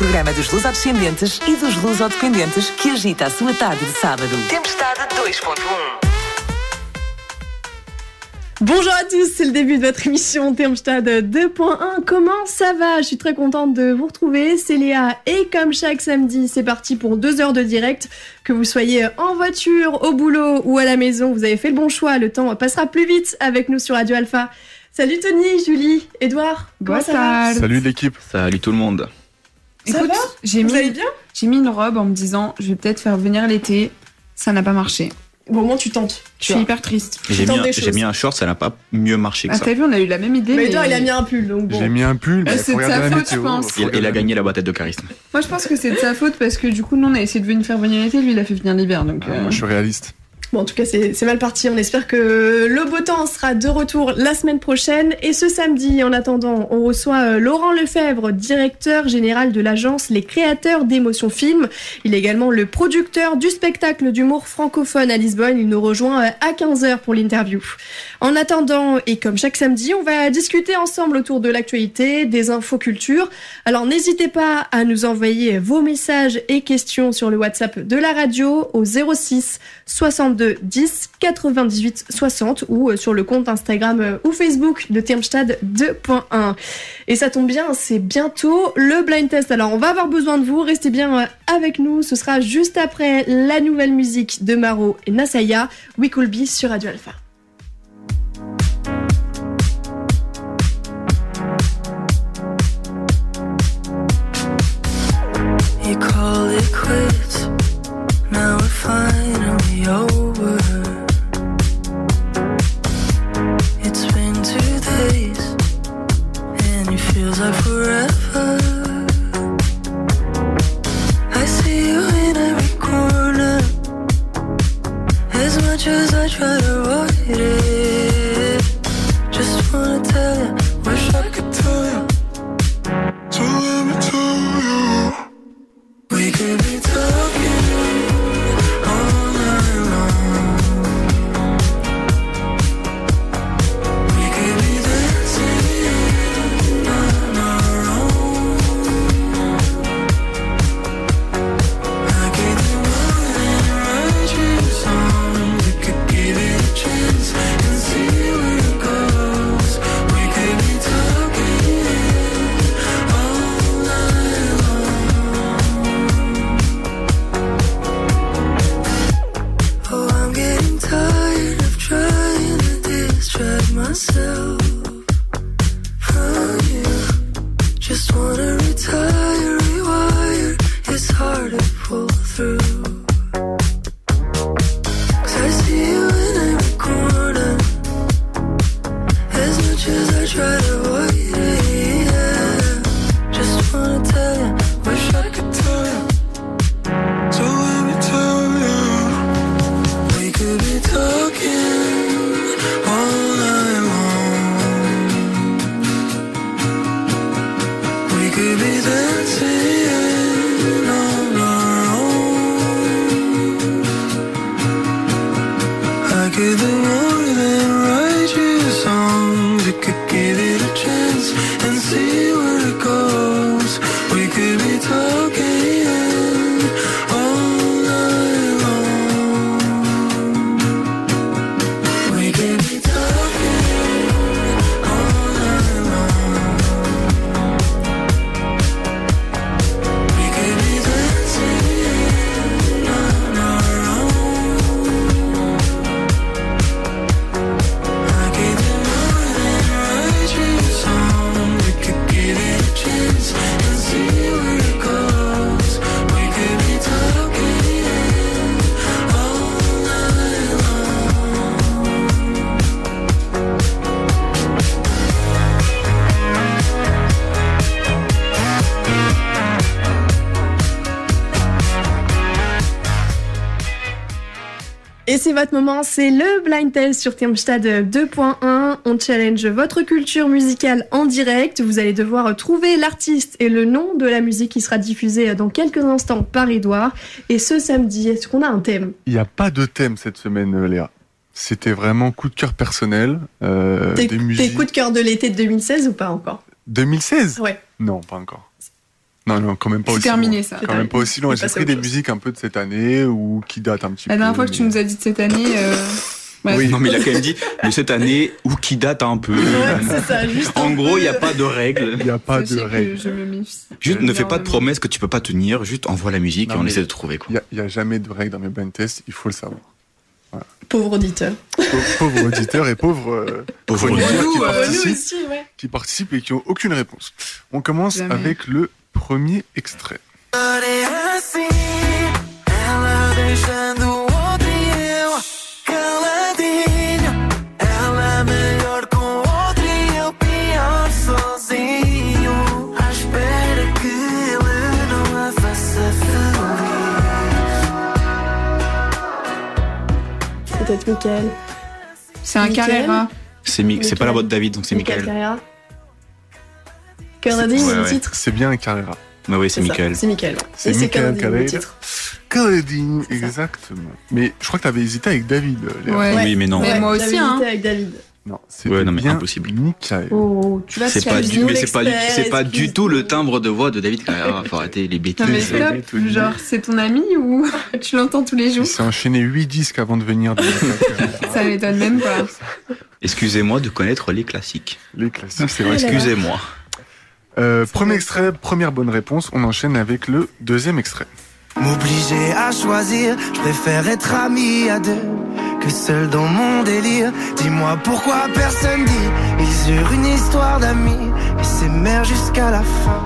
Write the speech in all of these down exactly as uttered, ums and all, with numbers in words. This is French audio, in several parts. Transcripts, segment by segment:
programa dos lusodescendentes e dos lusodependentes que agita a sua tarde de sábado. Tempestade dois ponto um. Bonjour à tous, c'est le début de votre émission Tempestade deux point un. Comment ça va? Je suis très contente de vous retrouver, c'est Léa et comme chaque samedi, c'est parti pour deux heures de direct. Que vous soyez en voiture, au boulot ou à la maison, vous avez fait le bon choix, le temps passera plus vite avec nous sur Radio Alpha. Salut Tony, Julie, Edouard, comment ça va? Salut l'équipe. Salut tout le monde. Ça Écoute, va j'ai Vous mis, allez bien? j'ai mis une robe en me disant je vais peut-être faire venir l'été. Ça n'a pas marché. Bon, au moins tu tentes. Je suis hyper triste. J'ai tentes mis, un, des j'ai choses. mis un short, ça n'a pas mieux marché que Ah, ça. t'as vu, on a eu la même idée. Mais Mais Edouard, il a mis un pull, donc bon. J'ai mis un pull, mais Euh, faut c'est de regarder sa la faute, météo. je pense. faut Il, regarder il a la gagné la bataille de charisme. Moi, je pense que c'est de sa faute parce que du coup, nous, on a essayé de venir faire venir l'été. Lui, il a fait venir l'hiver. Donc, Ah, euh, moi je suis réaliste. Bon, en tout cas, c'est, c'est mal parti. On espère que le beau temps sera de retour la semaine prochaine. Et ce samedi, en attendant, on reçoit euh, Laurent Lefebvre, directeur général de l'agence Les Créateurs d'Émotions Film. Il est également le producteur du spectacle d'humour francophone à Lisbonne. Il nous rejoint euh, à quinze heures pour l'interview. En attendant, et comme chaque samedi, on va discuter ensemble autour de l'actualité, des infos culture. Alors n'hésitez pas à nous envoyer vos messages et questions sur le WhatsApp de la radio au zéro six soixante-deux dix quatre-vingt-dix-huit soixante ou sur le compte Instagram ou Facebook de Tempestade deux point un. Et ça tombe bien, c'est bientôt le blind test. Alors on va avoir besoin de vous, restez bien avec nous. Ce sera juste après la nouvelle musique de Maro et Nasaya, We Could Be sur Radio Alpha. You call it quits. Now we're finally over. It's been two days, and it feels like forever. I see you in every corner. As much as I try to avoid it, just wanna tell you, wish I could tell you. So let me tell you, we could be talking all night long. We could be dancing on our own. I could do more than write you a song. We could give it a chance and see where it goes. We could be talking all night long. Oh, I'm getting tired of trying to distract myself from you. Just wanna retire, rewire. It's hard to pull through. 'Cause I see you in every corner. As much as I try to avoid it, yeah. Just wanna tell you, wish I could tell you. So let me tell you, we could be talking all night long. We could be dancing on our own. I could do more than write you a song. We could give it a chance and see where it goes. We could be talking all night long. We could be talking all night long. We could be dancing on our own. I could do more than write you a song. We could give it a chance and see where it goes. We could be talking all night long. Et c'est votre moment, c'est le Blind Test sur Tempestade deux point un. On challenge votre culture musicale en direct. Vous allez devoir trouver l'artiste et le nom de la musique qui sera diffusée dans quelques instants par Edouard. Et ce samedi, est-ce qu'on a un thème? Il n'y a pas de thème cette semaine, euh, Léa. C'était vraiment coup de cœur personnel. Euh, Tes, des tes musiques. coups de cœur de l'été de deux mille seize ou pas encore? deux mille seize Ouais. Non, pas encore. Non, non, quand même pas C'est aussi terminé, loin. ça. Quand même pas aussi loin. On J'ai passe à pris autre des chose. musiques un peu de cette année ou qui datent un petit peu. La dernière fois que tu mais- nous as dit de cette année. Euh... ouais. Oui. Non, mais il a quand même dit de cette année ou qui date un peu. Ouais, c'est ça, juste En un gros, peu. il n'y a pas de règles. Il n'y a pas Sachez de que règles. Je me méfie. Juste ne fais pas de Énormément. promesses que tu peux pas tenir, juste envoie la musique Non, et on mais- essaie de trouver quoi. Il n'y a, jamais de règles dans mes blind tests, il faut le savoir. Pauvre auditeur. Pauvre, pauvre auditeur et pauvre, euh, Pauvre chroniqueur auditeur. qui, Nous, euh, Nous participent, aussi, ouais. qui participent et qui n'ont aucune réponse. On commence Jamais. avec le premier extrait. É assim, ela deixando o outro e eu caladinho. Ela melhor com o outro e eu pior sozinho. À espera que ele não a faça feliz. Peut-être Mickaël. C'est un Mickaël. Carrera. C'est Mi- c'est pas la voix de David, donc c'est Michael. Carrera. Carradine, Ouais, le ouais. titre. C'est bien un Carrera. Bah oui, c'est ça, Michael. C'est Mickaël. C'est Et c'est Mickaël Carradine, le Carrera. titre. Caladine, C'est ça. exactement. Mais je crois que tu avais hésité avec David, Léa. Ouais. Oui, mais non. Mais moi j'avais aussi, hein. hésité avec David. Non, c'est Ouais, non, mais bien impossible. Michael. Oh, tu vas C'est te pas, calmer. du, Nous, mais c'est pas, du, l'expert, c'est pas du excuse-nous. tout le timbre de voix de David Carrera. Faut arrêter les Non mais bêtises. stop, Tony. genre c'est ton ami ou tu l'entends tous les Il jours? s'est enchaîné huit disques avant de venir de Ça m'étonne même pas. Excusez-moi de connaître les classiques. Les classiques, c'est Ah vrai. là là. Excusez-moi. Euh, premier extrait, première bonne réponse. On enchaîne avec le deuxième extrait. M'obliger à choisir, je préfère être ami à deux que seul dans mon délire. Dis-moi pourquoi personne dit, ils eurent une histoire d'amis et s'aimèrent jusqu'à la fin.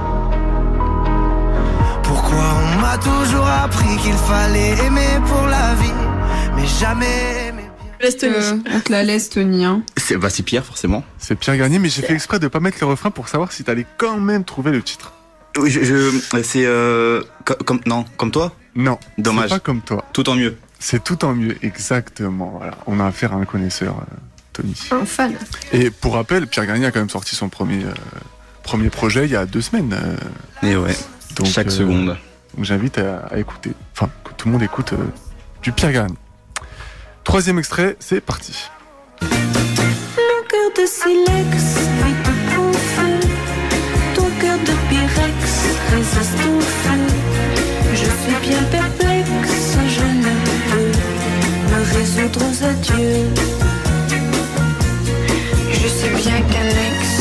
Pourquoi on m'a toujours appris qu'il fallait aimer pour la vie, mais jamais aimer bien. Laisse Tony. Euh, on te la laisse Tony, hein. C'est bah, c'est Pierre, forcément. C'est Pierre Garnier, mais j'ai fait exprès de pas mettre le refrain pour savoir si t'allais quand même trouver le titre. Oui, je, je- c'est euh, co- comme non, comme toi. Non, Dommage. c'est pas comme toi. Tout en mieux. C'est tout en mieux, exactement. Voilà, on a affaire à un connaisseur, euh, Tony. Un fan. Et pour rappel, Pierre Garnier a quand même sorti son premier euh, premier projet il y a deux semaines. euh, Et ouais. donc, Chaque euh, seconde. Donc j'invite à, à écouter, enfin que tout le monde écoute euh, du Pierre Garnier. Troisième extrait, c'est parti. Mon cœur de silex vit tout confus. Ton cœur de pyrex résiste au feu. Je suis bien perplexe, je ne peux me résoudre aux adieux. Je sais bien qu'un ex,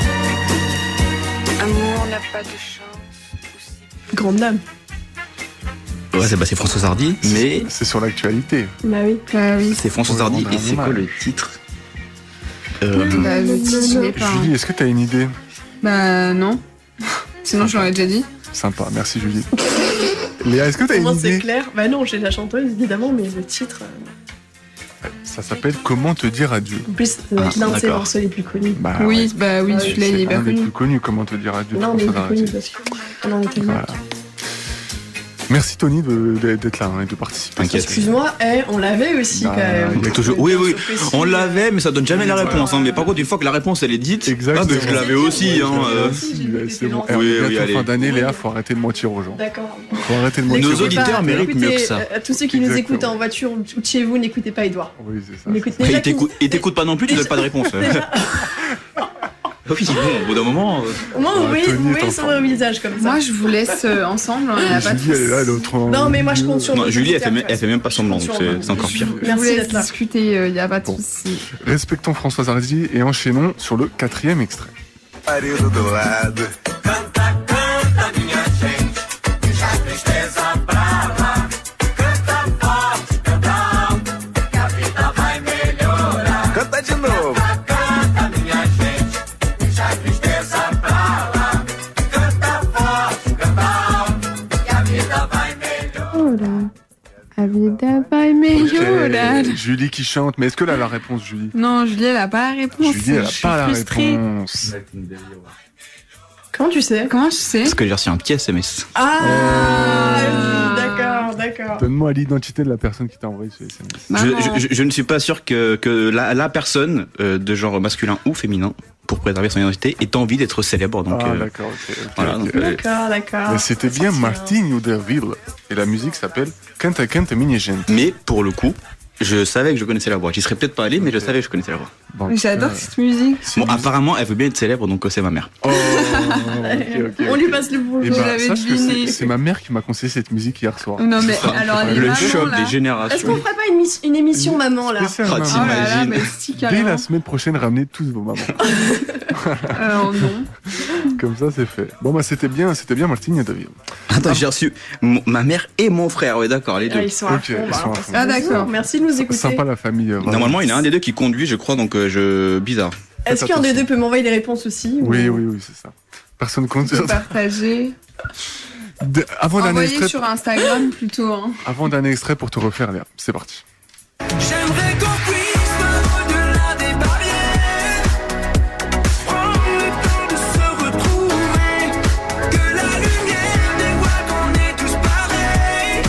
amour n'a pas de chance. Grande dame. Ouais, c'est bah, c'est François Hardy, mais C'est sur l'actualité. Bah oui. Bah oui. c'est François Ouais, Hardy on a et c'est mal. quoi le titre euh, Bah le titre je l'ai pas. hein. Julie, est-ce que t'as une idée? Bah non. Sinon je l'aurais déjà dit. Sympa, merci Julie. Léa, est-ce que t'as une Comment c'est idée? clair? Bah non, j'ai la chanteuse évidemment, mais le titre. euh, Ça s'appelle Comment te dire adieu. En plus, c'est Ah, l'un de ses d'accord. morceaux les plus connus. Bah, Oui, ouais. bah oui, Ouais, celui-là il est C'est hyper un des connu. plus connus, Comment te dire adieu. de L'un des plus François connus Hardy. parce qu'on en est tellement. Voilà. Merci Tony de- de- d'être là hein, et de participer. T'inquiète. Excuse-moi, eh, on l'avait aussi Bah, quand même. il y a toujours- oui, oui, Précis. on l'avait, mais ça donne jamais la réponse. Hein. Mais par contre, une fois que la réponse elle est dite, Exactement. ah, mais je l'avais aussi. Hein, euh. C'est bon. Oui, Eh, on est oui, bientôt allez. fin d'année, Léa, faut arrêter de mentir aux gens. D'accord. Faut arrêter de mentir. Nos aux gens. auditeurs méritent mieux que ça. Écoutez, euh, tous ceux qui nous Exactement. écoutent en voiture ou de chez vous, n'écoutez pas Edouard. Oui, c'est ça. N'écoutez Et déjà il t'écoute- qu'il- il t'écoute pas non plus, tu donnes pas de réponse. Oui, bon, au bout d'un moment. euh, Au moins, Ah, vous voyez, Tony vous est voyez en sur forme. le visage comme ça. Moi je vous laisse euh, ensemble, hein, y a pas de Julie, elle est là, l'autre. en Non, mais moi, je milieu. compte sur Non, nos Julie, elle fait, auditeurs, même, elle fait même pas semblant, donc Sur c'est moi. c'est encore pire. Je Merci vous laisse d'être là. discuter, il n'y a pas de Bon. souci. Respectons François Hardy et enchaînons sur le quatrième extrait. Marido do lado. Canta de novo. Oh là. La vida va melhorar. Ok, Julie qui chante, mais est-ce que là la réponse, Julie? Non, Julie, elle a pas la réponse. Julie, elle je a suis pas la frustrée. réponse. Comment tu sais? Comment je sais? Parce que j'ai reçu un petit S M S. Ah, Ah. d'accord, d'accord. Donne-moi l'identité de la personne qui t'a envoyé ce S M S. Maman. Je, je- je ne suis pas sûr que, que la, la personne euh, de genre masculin ou féminin, pour préserver son identité, ait envie d'être célèbre. Donc, Ah, euh, d'accord, ok. ok, voilà, ok. donc, euh, D'accord, d'accord. Mais c'était bien Sorti, hein. Martinho de Ville. Et la musique s'appelle Canta Canta Minha Gente. mais pour le coup, Je savais que je connaissais la voix. J'y serais peut-être pas allé, mais je savais que je connaissais la voix. Bon, Mais J'adore euh, cette musique. c'est Bon, une- apparemment, elle veut bien être célèbre, donc euh, c'est ma mère. Oh, ok, ok, On ok. lui passe le Eh bonjour. Je ben, l'avais sache que deviné. c'est- c'est ma mère qui m'a conseillé cette musique hier soir. Non, mais C'est ça. alors, elle est Le maman, choc là. des Est-ce générations. qu'on ferait pas une, mis- une émission maman là? Spécial, Ah, maman. Oh là là, T'imagines. mais si, Dès carrément. la semaine prochaine, ramenez tous vos mamans. Alors non. Comme ça, c'est fait. Bon, bah, c'était bien, c'était bien, Martine de vivre. Attends, j'ai reçu mon- ma mère et mon frère, ouais, d'accord, les deux. Ah, ils sont à Ok, fond, ils bah, sont à on fond. passe Ah, le bonjour. d'accord. Merci de nous écouter. Sympa la famille. euh, vraiment. Normalement, il y en a un des deux qui conduit, je crois, donc euh, je. Bizarre. Est-ce Faites qu'un des attention. deux peut m'envoyer des réponses aussi? ou- Oui, oui, oui, c'est ça. Personne compte Tu sur peux partager. De- Avant d'un Envoyer extrait, sur Instagram plutôt. Hein. avant d'un extrait pour te refaire, Léa. C'est parti. J'aimerais qu'on puisse voir au-delà des barrières, prendre le temps de se retrouver, que la lumière dévoile qu'on est tous pareils.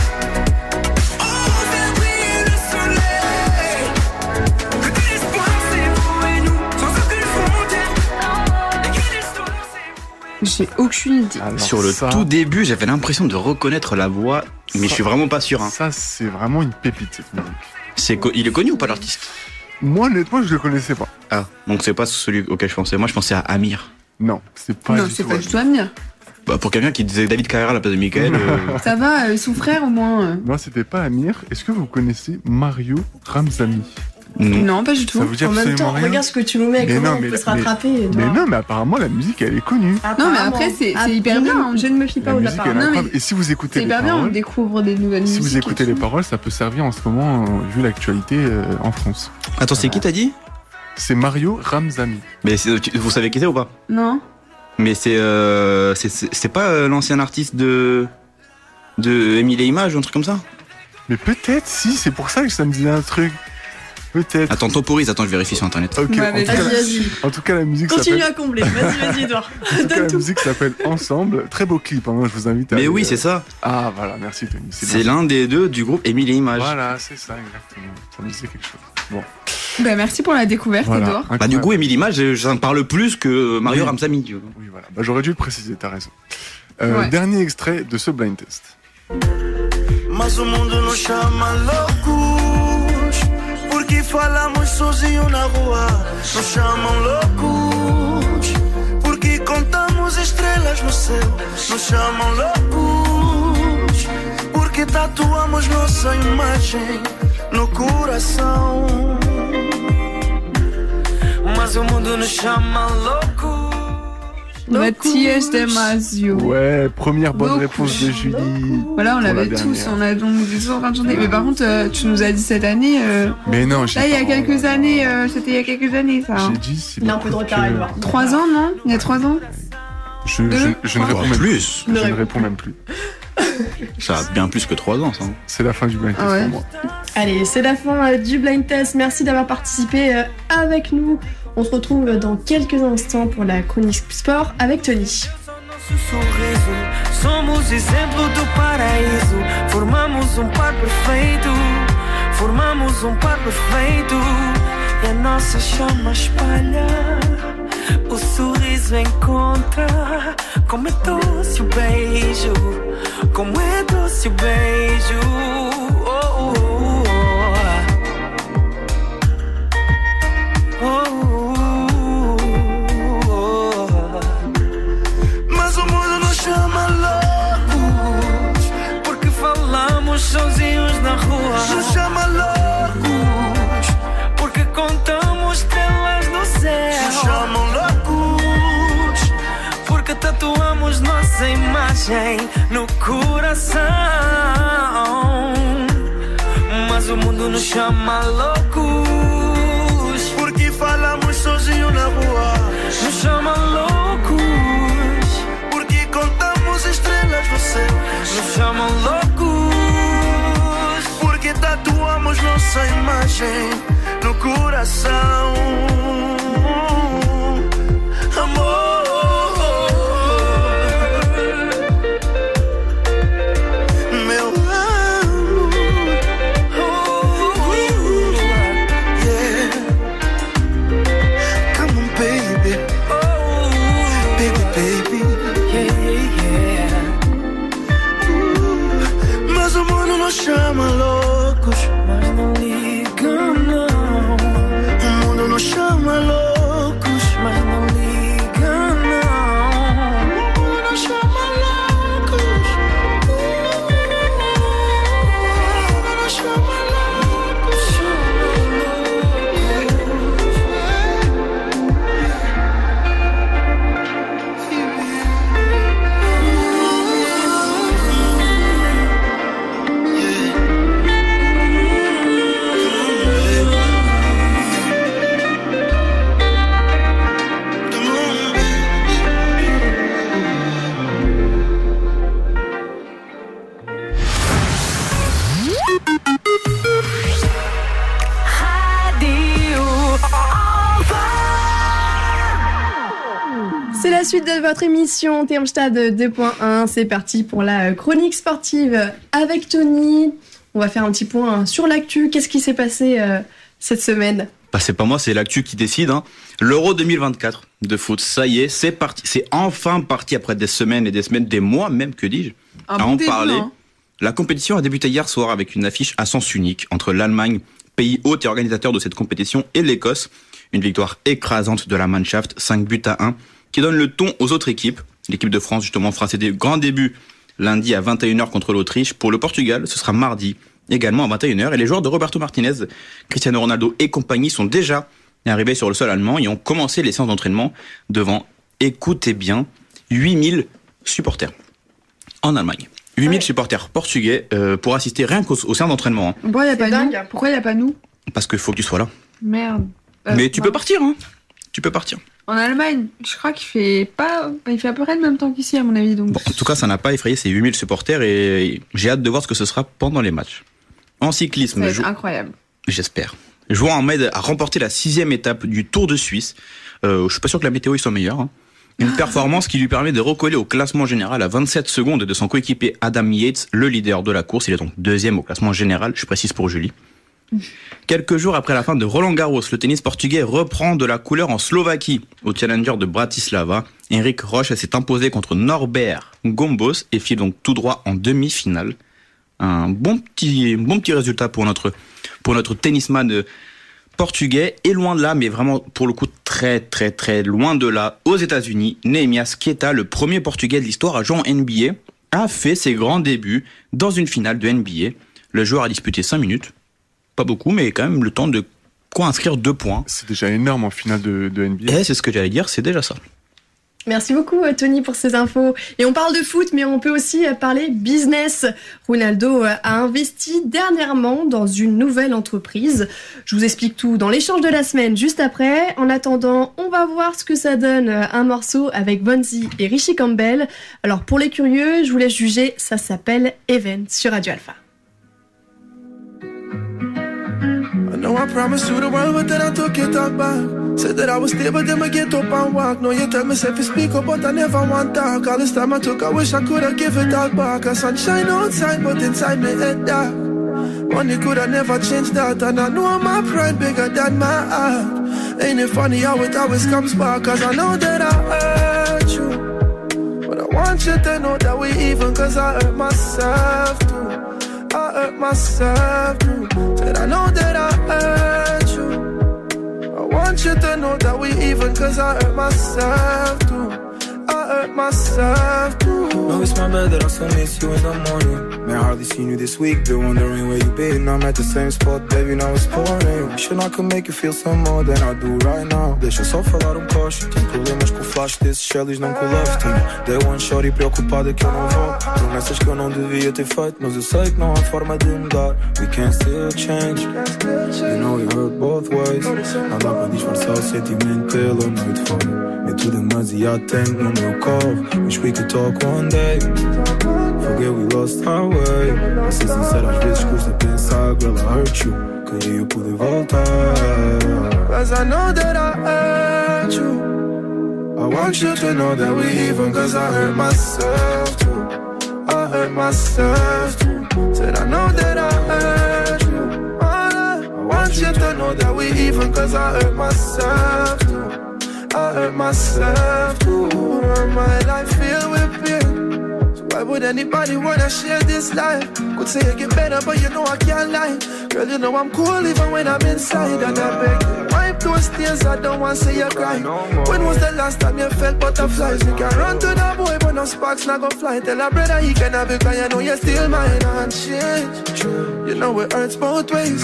On fait briller le soleil, que l'espoir c'est vous et nous, sans aucune frontière, et que l'histoire c'est vous et nous. J'ai aucune idée. Alors, Sur le ça, tout début, j'avais l'impression de reconnaître la voix, mais je suis vraiment pas sûr. Hein. Ça, c'est vraiment une pépite, cette musique. C'est co- il est connu ou pas l'artiste? Moi, honnêtement, je le connaissais pas. Ah, donc c'est pas celui auquel je pensais. Moi, je pensais à Amir. Non, c'est pas non, du c'est tout. pas du tout Amir. Bah, pour quelqu'un qui disait David Carrera à la place de Michael. euh, Ça va, euh, son frère au moins. euh. Non, c'était pas Amir. Est-ce que vous connaissez Mario Ramzani? non. Non, pas du tout. Ça vous dit En même absolument temps, rien? regarde ce que tu nous mets, Mais comment non, on mais- peut se mais- rattraper, Mais Edouard. non, mais apparemment, la musique, elle est connue. Non, mais après, c'est- c'est hyper bien, hein. Je ne me fie pas La aux musique, elle est apparences. Non, mais incroyable. Et si vous écoutez C'est les hyper bien, on paroles, découvre des nouvelles si musiques. vous écoutez et les tout. paroles, ça peut servir en ce moment, euh, vu l'actualité euh, en France. Attends, c'est qui t'as dit? C'est Mario Ramzani. Mais c'est- tu- vous savez qui c'est ou pas? Non. Mais c'est euh, c'est- c'est c'est pas euh, l'ancien artiste de de Émile et Images ou un truc comme ça? Mais peut-être, si, c'est pour ça que ça me disait un truc. Peut-être. Attends, temporise, attends, je vérifie sur internet. Ok, Ouais, en, mais tout cas, Vas-y, vas-y. en tout cas, la musique Continue s'appelle. à combler. Vas-y, vas-y, Edouard. En tout cas, Donne la tout. musique s'appelle Ensemble. Très beau clip, hein, je vous invite à. Mais aller, oui, euh, c'est ça. Ah, voilà, merci Tony. C'est bien. l'un des deux du groupe Émile et Images. Voilà, c'est ça, exactement. Ça me disait quelque chose. Bon, Bah, merci pour la découverte, voilà. Edouard. Bah, du incroyable. coup, Émile Images, ça me parle plus que Mario Oui. Ramzani. tu vois. Oui, voilà. Bah, j'aurais dû le préciser, t'as raison. Euh, Ouais. Dernier extrait de ce blind test. Mas o mundo nos chama loucos, porque falamos sozinho na rua. Nos chamam loucos, porque contamos estrelas no céu. Nos chamam loucos, porque tatuamos nossa imagem no coração. Mas o mundo nos chama loucos. Mathias Damasio. Ouais, première bonne Beaucoup. réponse de Julie. Voilà, on Pour la l'avait tous, dernière. on a donc des en train de chanter. Mais par contre, euh, tu nous as dit cette année. euh, Mais non, j'ai Là, il y a pas- quelques années, euh, c'était il y a quelques années, ça. hein. J'ai dit, c'est Il a un peu de retard, que- Edouard. Trois ans, non Il y a trois ans Je, je, je ne Oh, réponds même plus. plus. Je Ne ne réponds réponds même plus. Ça a bien plus que trois ans, ça. C'est la fin du blind test Ah ouais. pour moi. Allez, c'est la fin euh, du blind test. Merci d'avoir participé euh, avec nous. On se retrouve dans quelques instants pour la chronique sport avec Tony. Nosso sorriso, somos exemplo do paraíso. Formamos um par perfeito, formamos um par perfeito. E a nossa chama espalha, o sorriso encontra. Como é doce o beijo, como é doce o beijo. Oh, oh, oh, oh. Oh, oh. Mas o mundo nos chama loucos, porque falamos sozinhos na rua. Nos chama loucos, porque contamos estrelas no céu. Nos chamam loucos, porque tatuamos nossa imagem no coração. Mas o mundo nos chama loucos, porque falamos sozinho na rua. Nos chama loucos, porque contamos estrelas no céu. Nos chamam loucos, porque tatuamos nossa imagem no coração. Amor, meu amor. Oh, yeah. Come on, baby. Baby, baby. Yeah, yeah, yeah. Mas o mundo nos chama loucos, mas não liga. la suite de votre émission Termstad deux point un, c'est parti pour la chronique sportive avec Tony. On va faire un petit point sur l'actu. Qu'est-ce qui s'est passé euh, cette semaine ? Bah c'est pas moi, c'est l'actu qui décide. Hein. L'Euro deux mille vingt-quatre de foot, ça y est, c'est parti. C'est enfin parti après des semaines et des semaines, des mois même, que dis-je, Un à en début, parler. hein. La compétition a débuté hier soir avec une affiche à sens unique entre l'Allemagne, pays hôte et organisateur de cette compétition, et l'Écosse. Une victoire écrasante de la Mannschaft, cinq buts à un, qui donne le ton aux autres équipes. L'équipe de France, justement, fera ses grands débuts lundi à vingt et une heures contre l'Autriche. Pour le Portugal, ce sera mardi, également à vingt et une heures. Et les joueurs de Roberto Martinez, Cristiano Ronaldo et compagnie sont déjà arrivés sur le sol allemand et ont commencé les séances d'entraînement devant, écoutez bien, huit mille supporters en Allemagne. huit mille ouais. supporters portugais euh, pour assister rien qu'aux aux séances d'entraînement. Hein. Pourquoi il n'y a pas nous Pourquoi il n'y a pas nous Parce qu'il faut que tu sois là. Merde. Euh, Mais tu non. peux partir, hein. Tu peux partir. En Allemagne, je crois qu'il fait pas, il fait à peu près le même temps qu'ici à mon avis. Donc. Bon, en tout cas, ça n'a pas effrayé ces huit mille supporters et j'ai hâte de voir ce que ce sera pendant les matchs. En cyclisme, Ça va être jou- incroyable. j'espère. Jouant en Med a remporté la sixième étape du Tour de Suisse. Euh, je suis pas sûr que la météo y soit meilleure. Hein. Une performance qui lui permet de recoller au classement général à vingt-sept secondes de son coéquipier Adam Yates, le leader de la course. Il est donc deuxième au classement général, je précise pour Julie. Quelques jours après la fin de Roland Garros, le tennis portugais reprend de la couleur en Slovaquie. Au challenger de Bratislava, Henrik Roche s'est imposé contre Norbert Gombos et file donc tout droit en demi-finale. Un bon petit, bon petit résultat pour notre, pour notre tennisman portugais. Et loin de là, mais vraiment pour le coup très très très loin de là, aux États-Unis, Nehemias Queta, le premier portugais de l'histoire à jouer en N B A, a fait ses grands débuts dans une finale de N B A. Le joueur a disputé cinq minutes. Pas beaucoup, mais quand même le temps de quoi inscrire deux points. C'est déjà énorme en finale de, de N B A. Et c'est ce que j'allais dire, c'est déjà ça. Merci beaucoup Tony pour ces infos. Et on parle de foot, mais on peut aussi parler business. Ronaldo a investi dernièrement dans une nouvelle entreprise. Je vous explique tout dans l'échange de la semaine juste après. En attendant, on va voir ce que ça donne un morceau avec Bonzi et Richie Campbell. Alors pour les curieux, je vous laisse juger, ça s'appelle Event sur Radio Alpha. I know I promised you the world, but then I took it all back. Said that I would stay, but then I get up and walk. No, you tell me if you speak up, but I never want talk. All this time I took, I wish I could have give it all back. A sunshine outside, but inside me head dark. Money could have never changed that, and I know my pride bigger than my heart. Ain't it funny how it always comes back? Cause I know that I hurt you, but I want you to know that we even, cause I hurt myself too. I hurt myself too. Said I know that I hurt you. I want you to know that we even, cause I hurt myself too. I hurt myself too. No, it's my bad that I still miss you in the morning. Man, I hardly seen you this week. Been wondering where you been. I'm at the same spot, baby, now it's pouring. Wish I could make you feel some more than I do right now. Deixa só falar um coche. Tem problemas com o flash desses shellies, não com o love team. Day one shorty preocupada que eu não vou. Promessas que eu não devia ter feito, mas eu sei que não há forma de mudar. We can still change. You know it hurt both ways. Não dá pra disfarçar o sentimento pela noite fora. Meto demasiado tempo no meu corpo. Wish we could talk one day. Forget we lost our way. Pra ser sincero, às vezes custa pensar, girl, I hurt you. Queria eu poder voltar. Cause I know that I hurt you. I want you to know that we even, cause I hurt myself too. I hurt myself too. Said I know that I hurt you. I want you to know that we even, cause I hurt myself too. I hurt myself too. My life filled with pain. So why would anybody wanna share this life? Could say you get better, but you know I can't lie. Girl, you know I'm cool even when I'm inside. And I beg you, wipe those tears, I don't wanna see you cry. When was the last time you felt butterflies? You can run to the boy, but no sparks not gonna fly. Tell a brother he can have it, cause you know you're still mine. And change, you know it hurts both ways.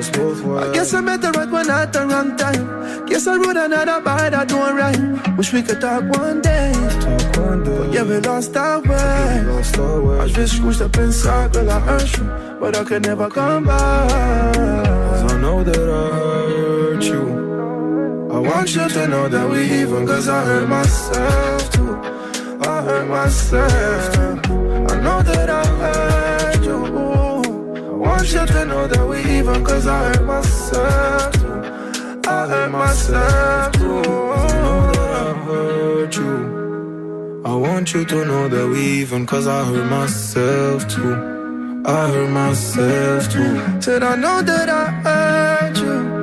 I guess I met the right one at the wrong time. Guess I wrote another bar that don't rhyme. Wish we could talk one day, but yeah, we lost our way. Às vezes custa pensar, girl, I hurt you, but I could never come back. Cause I know that I hurt you. I want you to know that we even, cause I hurt myself too. I hurt myself too. I know that I hurt you. I want you to know that we even, cause I hurt myself too. I hurt myself too. I know that I hurt you. I want you to know that we even, cause I hurt myself too. I hurt myself too. Said I know that I hurt you.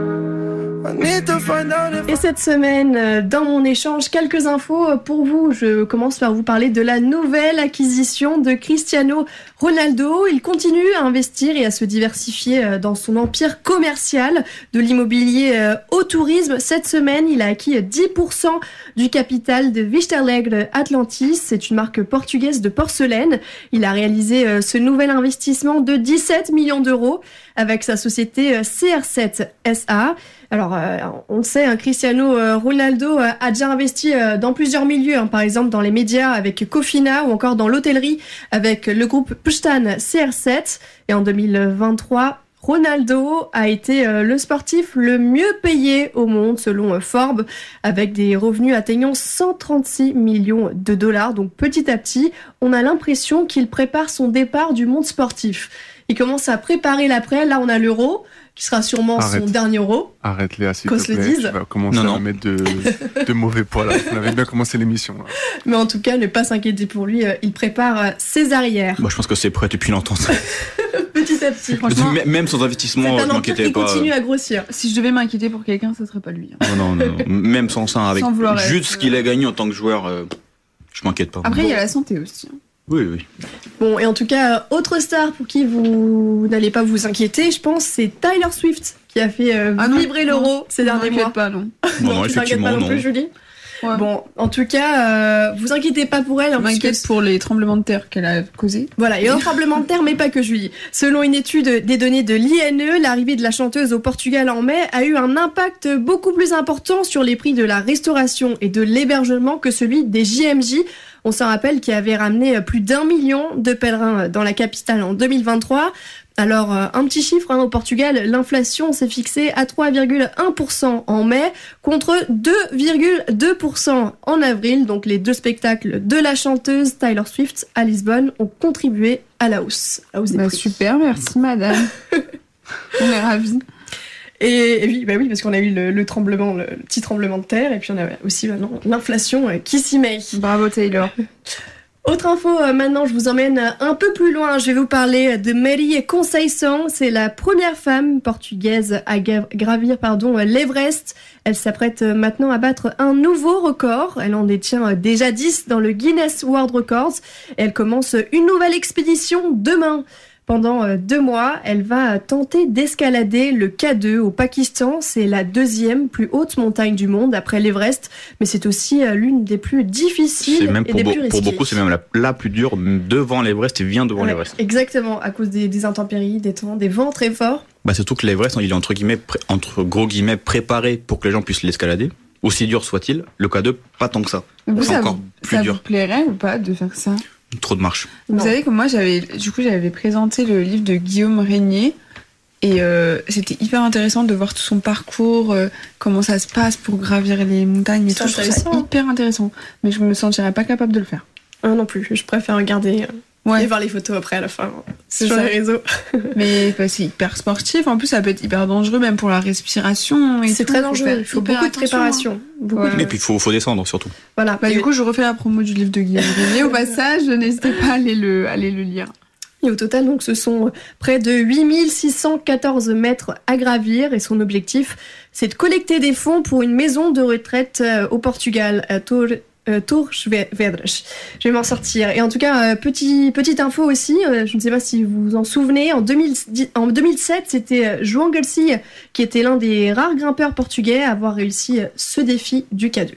I need to find out if Et cette semaine, dans mon échange, quelques infos pour vous. Je commence par vous parler de la nouvelle acquisition de Cristiano Ronaldo. Il continue à investir et à se diversifier dans son empire commercial de l'immobilier au tourisme. Cette semaine, il a acquis dix pour cent du capital de Vistalegre Atlantis. C'est une marque portugaise de porcelaine. Il a réalisé ce nouvel investissement de dix-sept millions d'euros avec sa société C R sept S A. Alors, euh, on le sait, hein, Cristiano Ronaldo a déjà investi dans plusieurs milieux, hein, par exemple dans les médias avec Cofina ou encore dans l'hôtellerie avec le groupe Pustan C R sept. Et en deux mille vingt-trois, Ronaldo a été euh, le sportif le mieux payé au monde selon euh, Forbes, avec des revenus atteignant cent trente-six millions de dollars. Donc petit à petit, on a l'impression qu'il prépare son départ du monde sportif. Il commence à préparer l'après. Là, on a l'Euro, qui sera sûrement Arrête. son dernier Euro. Arrête Léa, s'il Qu'on te se le plaît. dise. Tu vas commencer Non, non. à mettre de, de mauvais poids là. On avait bien commencé l'émission. Là. Mais en tout cas, ne pas s'inquiéter pour lui, euh, il prépare euh, ses arrières. Bah, je pense que c'est prêt depuis longtemps. Petit à petit. Franchement, M- Même sans C'est investissement, je un empire m'inquiétais qui pas. continue à grossir. si je devais m'inquiéter pour quelqu'un, ce serait pas lui. hein. Non, non, non. Même sans ça, avec Sans vouloir être, juste ce qu'il a gagné en tant que joueur, euh, je m'inquiète pas. Après, il y a la santé aussi. hein. Oui, oui. Bon, et en tout cas, autre star pour qui vous n'allez pas vous inquiéter, je pense, c'est Taylor Swift qui a fait euh, Ah non, vibrer non. l'euro ces Ne derniers m'inquiète mois. pas, non. Non, non, tu t'inquiètes effectivement, pas non non. plus, Julie. Ouais. Bon, en tout cas, euh, vous inquiétez pas pour elle. Je Hein, parce que m'inquiète pour les tremblements de terre qu'elle a causés. Voilà, et un tremblement de terre, mais pas que Julie. Selon une étude des données de l'I N E, l'arrivée de la chanteuse au Portugal en mai a eu un impact beaucoup plus important sur les prix de la restauration et de l'hébergement que celui des J M J. On s'en rappelle qui avait ramené plus d'un million de pèlerins dans la capitale en deux mille vingt-trois. Alors, un petit chiffre, hein, au Portugal, l'inflation s'est fixée à trois virgule un pour cent en mai contre deux virgule deux pour cent en avril. Donc, les deux spectacles de la chanteuse Taylor Swift à Lisbonne ont contribué à la hausse, à la hausse des Bah, prix. super, merci madame. On est ravis. Et, et oui, bah oui, parce qu'on a eu le, le tremblement, le, le petit tremblement de terre, et puis on a aussi maintenant l'inflation euh, qui s'y met. Bravo Taylor. Autre info, euh, maintenant je vous emmène un peu plus loin. Je vais vous parler de Mary Conceição. C'est la première femme portugaise à ga- gravir pardon, l'Everest. Elle s'apprête maintenant à battre un nouveau record. Elle en détient déjà dix dans le Guinness World Records. Et elle commence une nouvelle expédition demain. Pendant deux mois, elle va tenter d'escalader le K deux au Pakistan. C'est la deuxième plus haute montagne du monde après l'Everest, mais c'est aussi l'une des plus difficiles C'est même et pour, des beau- plus risquées. pour beaucoup, c'est même la, la plus dure devant l'Everest et vient devant Ouais, l'Everest. exactement, à cause des, des intempéries, des temps, des vents très forts. Bah, surtout que l'Everest, il est entre guillemets, pré- entre gros guillemets, préparé pour que les gens puissent l'escalader. Aussi dur soit-il, le K deux, pas tant que ça. Vous, C'est ça, encore vous, plus ça dur. vous plairait ou pas de faire ça? Trop de marche. Vous Non. savez que moi, j'avais, du coup, j'avais présenté le livre de Guillaume Régnier et euh, c'était hyper intéressant de voir tout son parcours, euh, comment ça se passe pour gravir les montagnes et C'est tout. Je trouve ça intéressant. hyper intéressant, mais je me sentirais pas capable de le faire. Ah non plus, je préfère regarder euh, Ouais. et voir les photos après à la fin. C'est sur ça. les réseaux. Mais bah, c'est hyper sportif. En plus, ça peut être hyper dangereux, même pour la respiration. et C'est tout. très Faut dangereux, faire il faut hyper beaucoup de attention, préparation. hein. Beaucoup Ouais. de- Et puis, il faut, faut descendre surtout. Voilà. Bah, Et- du coup, je refais la promo du livre de Guillaume Régnier. Au passage, n'hésitez pas à aller le, aller le lire. Et au total, donc, ce sont près de huit mille six cent quatorze mètres à gravir. Et son objectif, c'est de collecter des fonds pour une maison de retraite euh, au Portugal, à Tor, euh, Torres-Vedras. Je vais m'en sortir. Et en tout cas, euh, petit, petite info aussi, euh, je ne sais pas si vous vous en souvenez, en, deux mille dix en deux mille sept, c'était euh, João Garcia qui était l'un des rares grimpeurs portugais à avoir réussi euh, ce défi du K deux.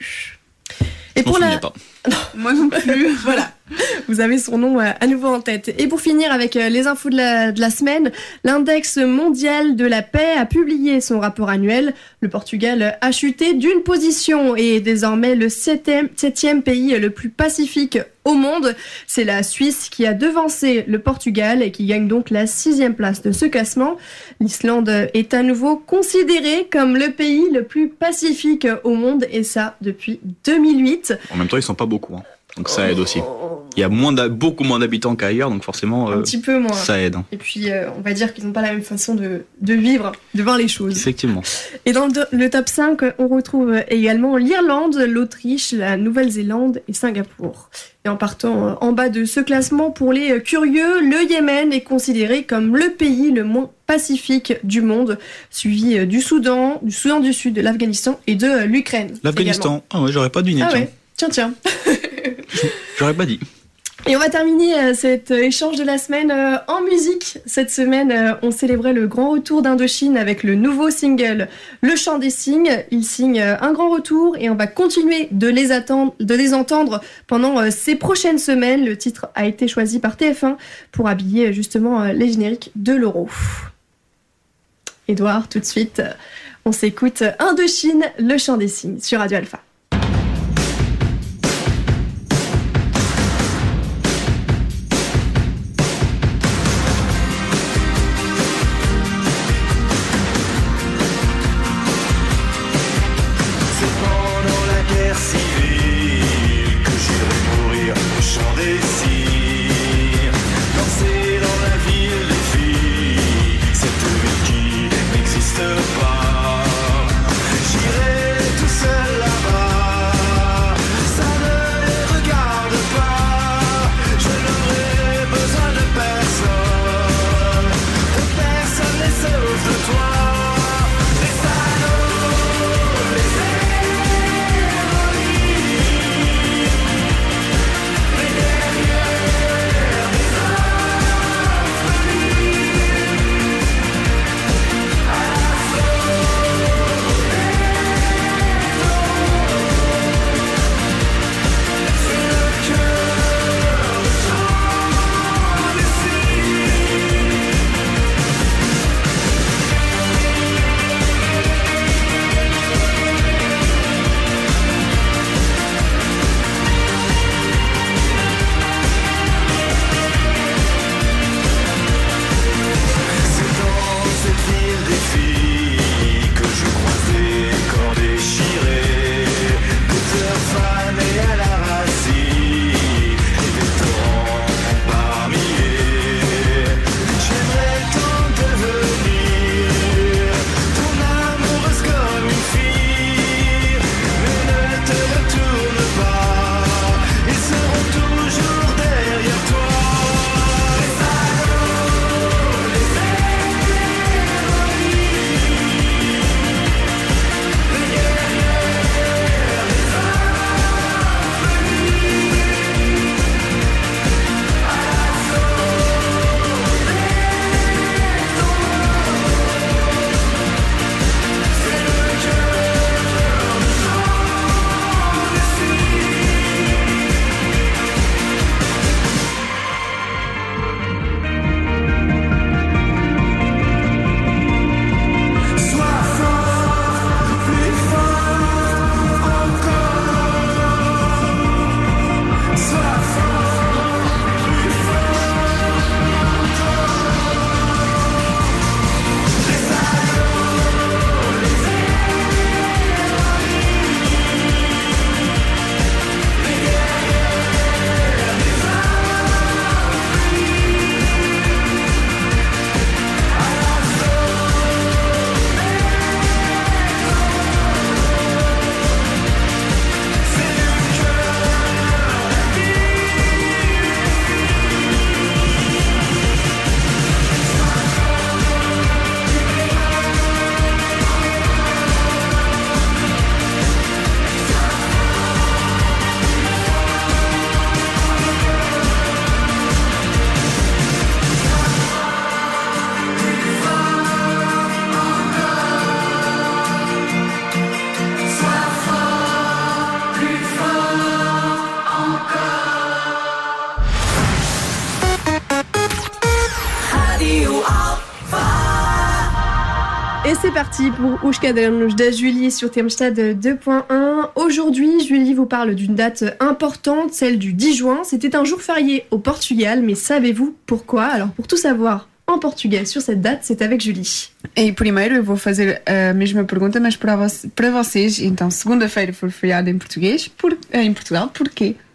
Et Je m'en pour la... souviens pas. Moi non plus. Voilà, vous avez son nom euh, à nouveau en tête. Et pour finir avec euh, les infos de la, de la semaine, l'index mondial de la paix a publié son rapport annuel. Le Portugal a chuté d'une position et est désormais le septième, septième pays le plus pacifique au monde. C'est la Suisse qui a devancé le Portugal et qui gagne donc la sixième place de ce classement. L'Islande est à nouveau considérée comme le pays le plus pacifique au monde et ça depuis deux mille huit. En même temps, ils sont pas beaucoup. Hein. Donc ça aide aussi. Il y a moins d'ha- beaucoup moins d'habitants qu'ailleurs, donc forcément, Un euh, petit peu moins. ça aide. hein. Et puis, euh, on va dire qu'ils n'ont pas la même façon de, de vivre, de voir les choses. Effectivement. Et dans le, do- le top cinq, on retrouve également l'Irlande, l'Autriche, la Nouvelle-Zélande et Singapour. Et en partant euh, en bas de ce classement, pour les euh, curieux, le Yémen est considéré comme le pays le moins pacifique du monde, suivi euh, du Soudan, du Soudan du Sud, de l'Afghanistan et de euh, l'Ukraine. également. L'Afghanistan. Ah ouais, j'aurais pas deviné. Ah tiens. ouais, tiens, tiens. J'aurais pas dit. Et on va terminer euh, cet euh, échange de la semaine euh, en musique. Cette semaine, euh, on célébrait le grand retour d'Indochine avec le nouveau single Le Chant des Cygnes. Ils signent euh, un grand retour et on va continuer de les, attendre, de les entendre pendant euh, ces prochaines semaines. Le titre a été choisi par T F un pour habiller euh, justement euh, les génériques de l'Euro. Édouard, tout de suite, euh, on s'écoute Indochine, Le Chant des Cygnes sur Radio Alpha. Et c'est parti pour Oujkaden de Julie sur Termstad deux point un. Aujourd'hui, Julie vous parle d'une date importante, celle du dix juin. C'était un jour férié au Portugal, mais savez-vous pourquoi? Alors pour tout savoir en portugais sur cette date, c'est avec Julie. E primeiro eu vou fazer a mesma pergunta, mas para, vo- para vocês. Então, segunda-feira foi feriado em português, por, em Portugal, porquê?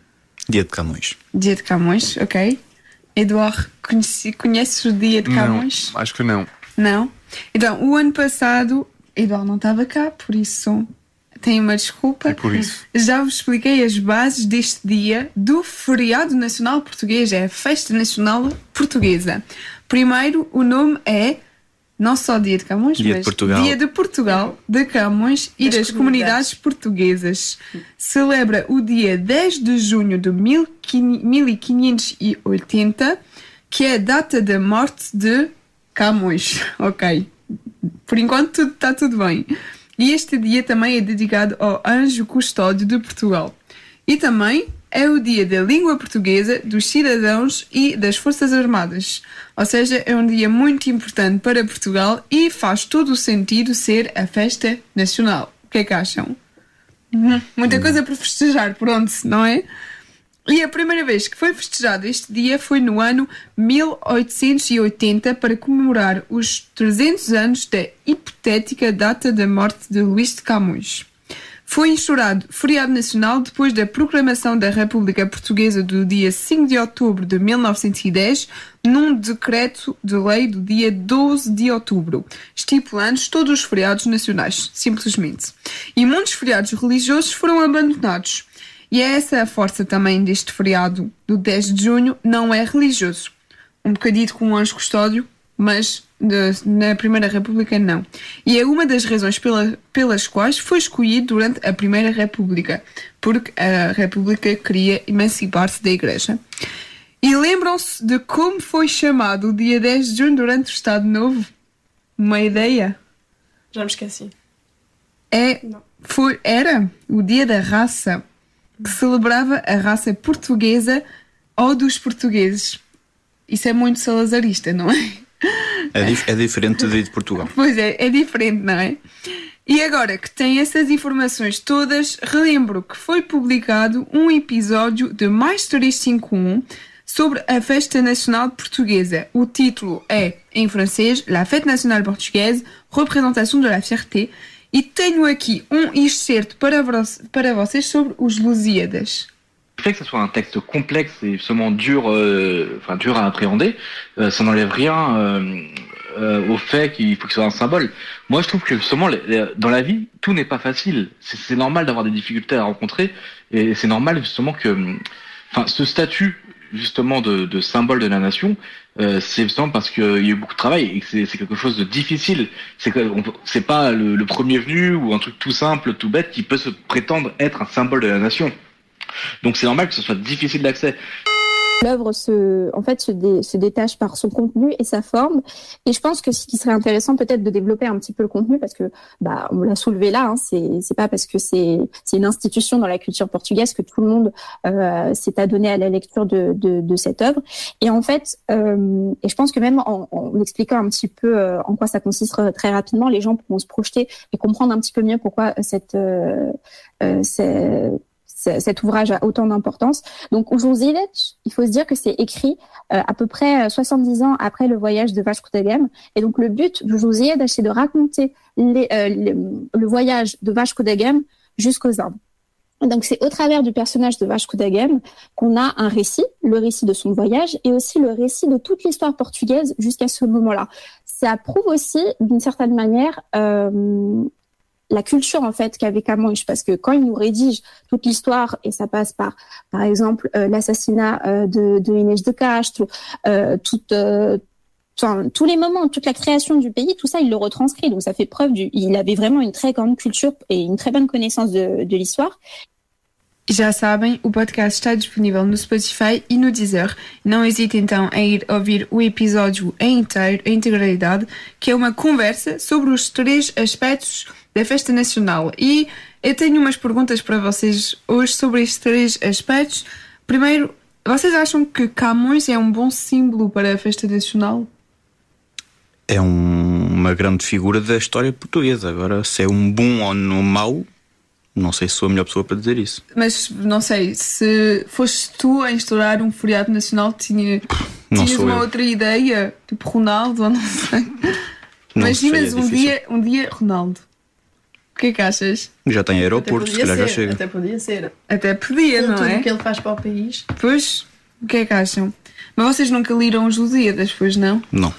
Dia de Camões. Dia de Camões, ok. Eduardo, conheci, conheces o Dia de Camões? Não, acho que não. Não? Então, o ano passado, Eduardo não estava cá, por isso tenho uma desculpa. É por isso. Já vos expliquei as bases deste dia do feriado nacional português, é a Festa Nacional Portuguesa. Primeiro, o nome é não só Dia de Camões, Dia mas de Portugal. Dia de Portugal, de Camões e das, das comunidades. comunidades portuguesas. Celebra o dia dez de junho de mil quinhentos e oitenta, que é a data da morte de Camões. Ok. Por enquanto tudo, está tudo bem. E este dia também é dedicado ao anjo custódio de Portugal. E também é o dia da língua portuguesa, dos cidadãos e das forças armadas. Ou seja, é um dia muito importante para Portugal e faz todo o sentido ser a festa nacional. O que é que acham? Uhum. Muita coisa para festejar, pronto, não é? E a primeira vez que foi festejado este dia foi no ano mil oitocentos e oitenta para comemorar os trezentos anos da hipotética data da morte de Luís de Camões. Foi instaurado feriado nacional depois da proclamação da República Portuguesa do dia cinco de outubro de mil novecentos e dez, num decreto de lei do dia doze de outubro, estipulando todos os feriados nacionais, simplesmente. E muitos feriados religiosos foram abandonados. E é essa a força também deste feriado do dez de junho, não é religioso. Um bocadinho com o anjo custódio, mas de, na Primeira República não. E é uma das razões pela, pelas quais foi escolhido durante a Primeira República, porque a República queria emancipar-se da Igreja. E lembram-se de como foi chamado o dia dez de junho durante o Estado Novo? Uma ideia? Já me esqueci. É, foi, era o Dia da Raça, que celebrava a raça portuguesa ou dos portugueses. Isso é muito salazarista, não é? É, dif- é diferente do dia de Portugal. Pois é, é diferente, não é? E agora que tem essas informações todas, relembro que foi publicado um episódio de Mais três cinco um sobre a Festa Nacional Portuguesa. O título é, em francês, La Fête Nationale Portugaise, Représentation de la Fierté. E tenho aqui um excerto para, vo- para vocês sobre os Lusíadas. Le fait que ce soit un texte complexe et justement dur, euh, enfin dur à appréhender, euh, ça n'enlève rien euh, euh, au fait qu'il faut que ce soit un symbole. Moi, je trouve que justement, les, les, dans la vie, tout n'est pas facile. C'est, c'est normal d'avoir des difficultés à rencontrer, et c'est normal justement que, enfin, ce statut justement de, de symbole de la nation, euh, c'est justement parce qu'il y a eu beaucoup de travail et que c'est, c'est quelque chose de difficile. C'est, que, on, c'est pas le, le premier venu ou un truc tout simple, tout bête qui peut se prétendre être un symbole de la nation. Donc c'est normal que ce soit difficile d'accès. L'œuvre se, en fait, se, dé, se détache par son contenu et sa forme. Et je pense que ce qui serait intéressant peut-être de développer un petit peu le contenu, parce que bah on l'a soulevé là, hein, c'est c'est pas parce que c'est c'est une institution dans la culture portugaise que tout le monde euh, s'est adonné à la lecture de de, de cette œuvre. Et en fait, euh, et je pense que même en, en expliquant un petit peu euh, en quoi ça consiste très rapidement, les gens pourront se projeter et comprendre un petit peu mieux pourquoi cette euh, euh, c'est cet ouvrage a autant d'importance. Donc, Os Lusíadas, il faut se dire que c'est écrit euh, à peu près soixante-dix ans après le voyage de Vasco da Gama. Et donc, le but de Os Lusíadas, c'est de raconter les, euh, les, le voyage de Vasco da Gama jusqu'aux Indes. Et donc, c'est au travers du personnage de Vasco da Gama qu'on a un récit, le récit de son voyage et aussi le récit de toute l'histoire portugaise jusqu'à ce moment-là. Ça prouve aussi, d'une certaine manière, euh, la culture en fait qu'avait Camões, parce que quand il nous rédige toute l'histoire, et ça passe par par exemple euh, l'assassinat euh, de, de Inês de Castro, euh, toute, euh, enfin, tous les moments, toute la création du pays, tout ça il le retranscrit, donc ça fait preuve du, il avait vraiment une très grande culture et une très bonne connaissance de, de l'histoire. Já sabem, o podcast está disponível no Spotify e no Deezer. Não hesite então em ir ouvir o episódio em inteiro, em integralidade, que é uma conversa sobre os três aspectos da Festa Nacional. E eu tenho umas perguntas para vocês hoje sobre estes três aspectos. Primeiro, vocês acham que Camões é um bom símbolo para a Festa Nacional? É um, uma grande figura da história portuguesa. Agora, se é um bom ou um mau, não sei se sou a melhor pessoa para dizer isso. Mas, não sei, se foste tu a instaurar um feriado nacional, tinha, tinhas uma eu. outra ideia? Tipo Ronaldo, ou não sei. Não Imaginas sei, é um, dia, um dia Ronaldo. O que é que achas? Já tem aeroporto, se calhar já ser, chega. Até podia ser. Até podia, Com não tudo é? o que ele faz para o país. Pois, o que é que acham? Mas vocês nunca leram Os Lusíadas, pois não? Não.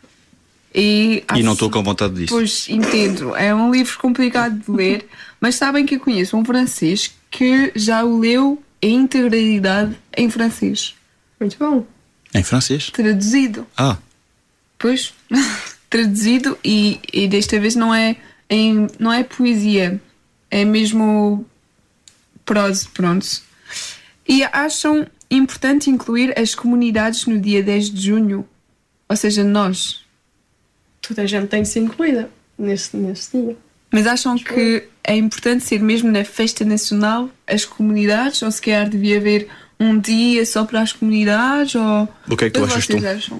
E, E não acho- estou com vontade disso. Pois, entendo. É um livro complicado de ler, mas sabem que eu conheço um francês que já o leu em integralidade em francês. Muito bom. Em francês? Traduzido. Ah, Pois, traduzido e, e desta vez não é, em, não é poesia, é mesmo prosa, pronto. E acham importante incluir as comunidades no dia dez de junho? Ou seja, nós. Toda a gente tem que ser incluída nesse, nesse dia. Mas acham que é importante ser mesmo na festa nacional as comunidades? Ou se calhar devia haver um dia só para as comunidades? Ou... o que é que tu O que achas vocês tu? acham?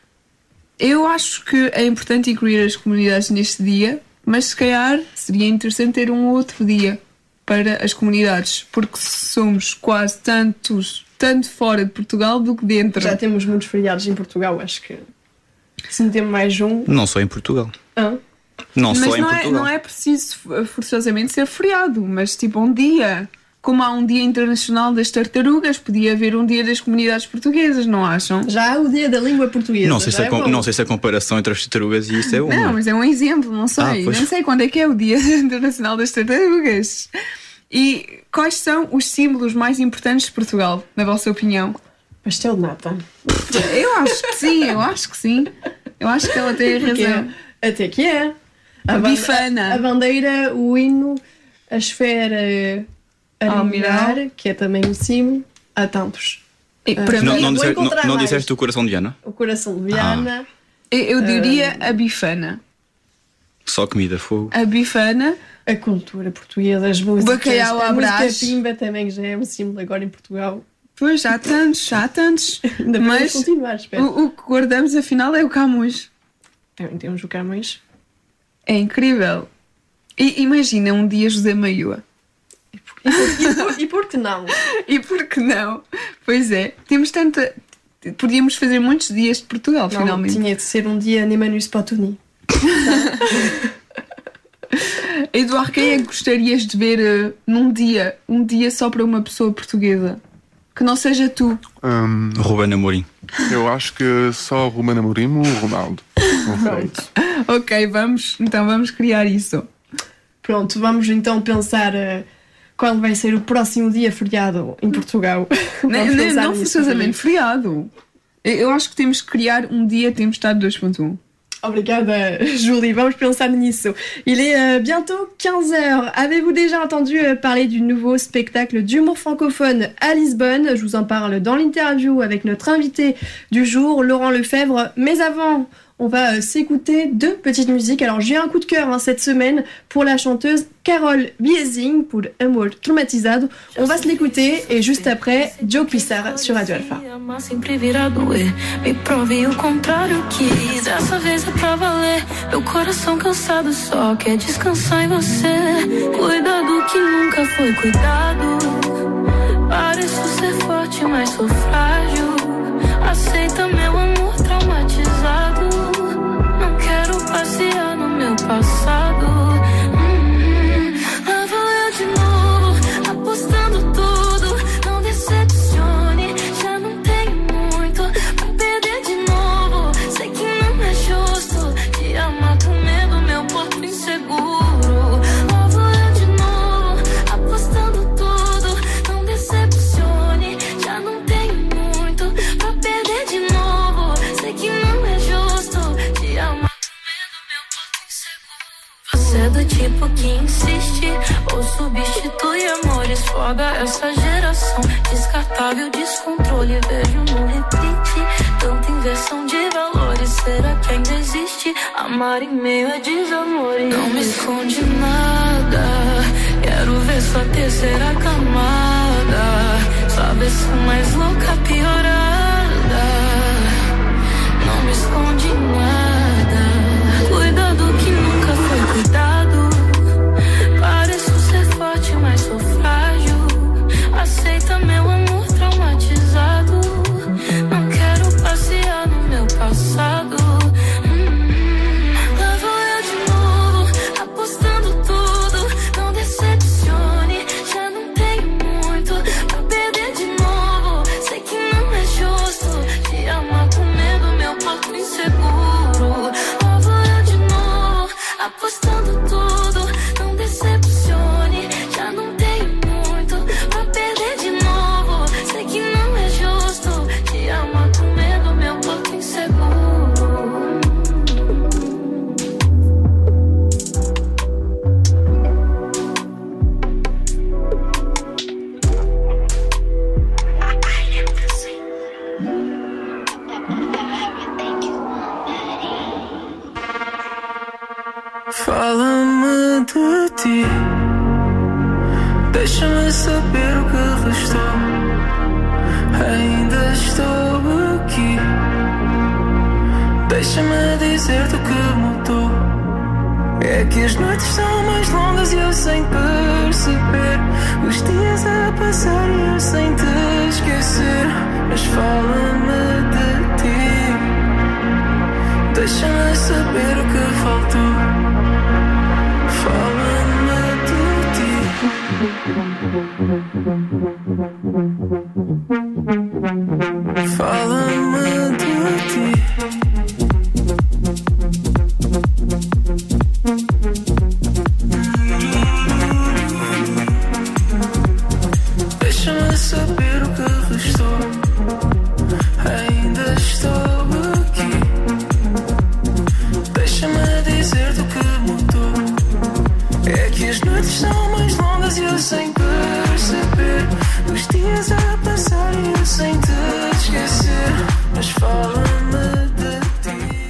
Eu acho que é importante incluir as comunidades neste dia, mas se calhar seria interessante ter um outro dia para as comunidades, porque somos quase tantos, tanto fora de Portugal do que dentro. Já temos muitos feriados em Portugal, acho que se metemos mais um. Não só em Portugal. Ah, Não mas só em não é, Portugal. não é preciso forçosamente ser feriado, mas tipo um dia. Como há um dia internacional das tartarugas, podia haver um dia das comunidades portuguesas, não acham? já há o dia da língua portuguesa. Não sei, se já a, é com- bom. não sei se a comparação entre as tartarugas e isso é uma. Não, mas é um exemplo, não sei. Ah, pois. Nem sei quando é que é o Dia Internacional das Tartarugas. E quais são os símbolos mais importantes de Portugal, na vossa opinião? Pastel de nata. Eu acho que sim, eu acho que sim. Eu acho que ela tem Porque razão. até que é. A ban- bifana. A, a bandeira, o hino, a esfera almirar, Almirar. que é também um símbolo. Há tantos. E para Ah, Não, mim, não, vou disse- encontrar não, não mais. disseste o coração de Diana? O coração de Viana. eu, eu diria a bifana. Só comida, fogo. A bifana, A cultura portuguesa, as músicas. Bacalhau à a música Brás. pimba também já é um símbolo agora em Portugal. pois já há tantos, já há tantos. Ainda podemos Mas continuar, espero. o, o que guardamos afinal é o Camões. Também temos o Camões. É incrível. E imagina um dia José Maiua. E por, e por- e por que não? E por que não? Pois é, temos tanta. Podíamos fazer muitos dias de Portugal, Não, finalmente. tinha de ser um dia Nemanu Spotuni. Eduardo, quem é que gostarias de ver eh, num dia, um dia só para uma pessoa portuguesa? Que não seja tu. Hum, Ruben Amorim. eu acho que só o Ruben Amorim ou o Ronaldo. Não sei. Ok, vamos, então vamos criar isso. Pronto, vamos então pensar uh, qual vai ser o próximo dia feriado em Portugal. Nem- Vamos nem- pensar não nisso forçosamente feriado. Eu eu acho que temos que criar um dia Tempestade dois ponto um. Obrigada, Julie. Vamos pensar nisso. Il est euh, bientôt quinze heures. Avez-vous déjà entendu euh, parler du nouveau spectacle d'humour francophone à Lisbonne? Je vous en parle dans l'interview avec notre invité du jour, Laurent Lefebvre. Mais avant, on va euh, s'écouter deux petites musiques. Alors, j'ai un coup de cœur hein, cette semaine pour la chanteuse Carole Biesing pour Amor Traumatizado. On va se l'écouter et juste après, Joe Pissar sur Radio Alpha. Amar sempre vira doer. Me prove o contrário que dessa vez é pra valer. Meu coração cansado só quer descansar em você. Cuidado que nunca foi cuidado. Pareço ser forte, mas sou frágil. Aceita meu amor traumatizado. Não quero passear no meu passado. Hum, lá vou eu de novo, apostando tudo. Não decepcione, já não tenho muito pra perder de novo. Sei que não é justo te amar com medo, meu porto inseguro. Lá vou eu de novo, apostando tudo. Não decepcione, já não tenho muito pra perder de novo. Sei que não é justo te amar com medo, meu porto inseguro. Você é do tipo que insiste ou substitui amores. Foda essa geração, descartável, descontrole. Vejo no repeat, tanta inversão de valores. Será que ainda existe amar em meio a desamor? Não me esconde nada, quero ver sua terceira camada. Sua versão mais louca, piorada. Não me esconde nada, cuidado que nunca foi cuidado. Pareço ser forte, mas sou frágil. Aceita meu amor traumatizado. Não quero passear no meu passado. Hum, lá vou eu de novo, apostando tudo. Deixa-me saber o que restou. Ainda estou aqui. Deixa-me dizer-te o que mudou. É que as noites são mais longas e eu sem perceber. Os dias a passar e eu sem te esquecer. Mas fala-me de ti. Deixa-me saber o que faltou. Fala-me de ti. Fala-me de ti. Deixa-me saber o que restou. Ainda estou aqui. Deixa-me dizer-te o que mudou. É que as noites são mais longas e eu sem perceber. Os dias a passar e eu sem te esquecer. Mas fala-me de ti.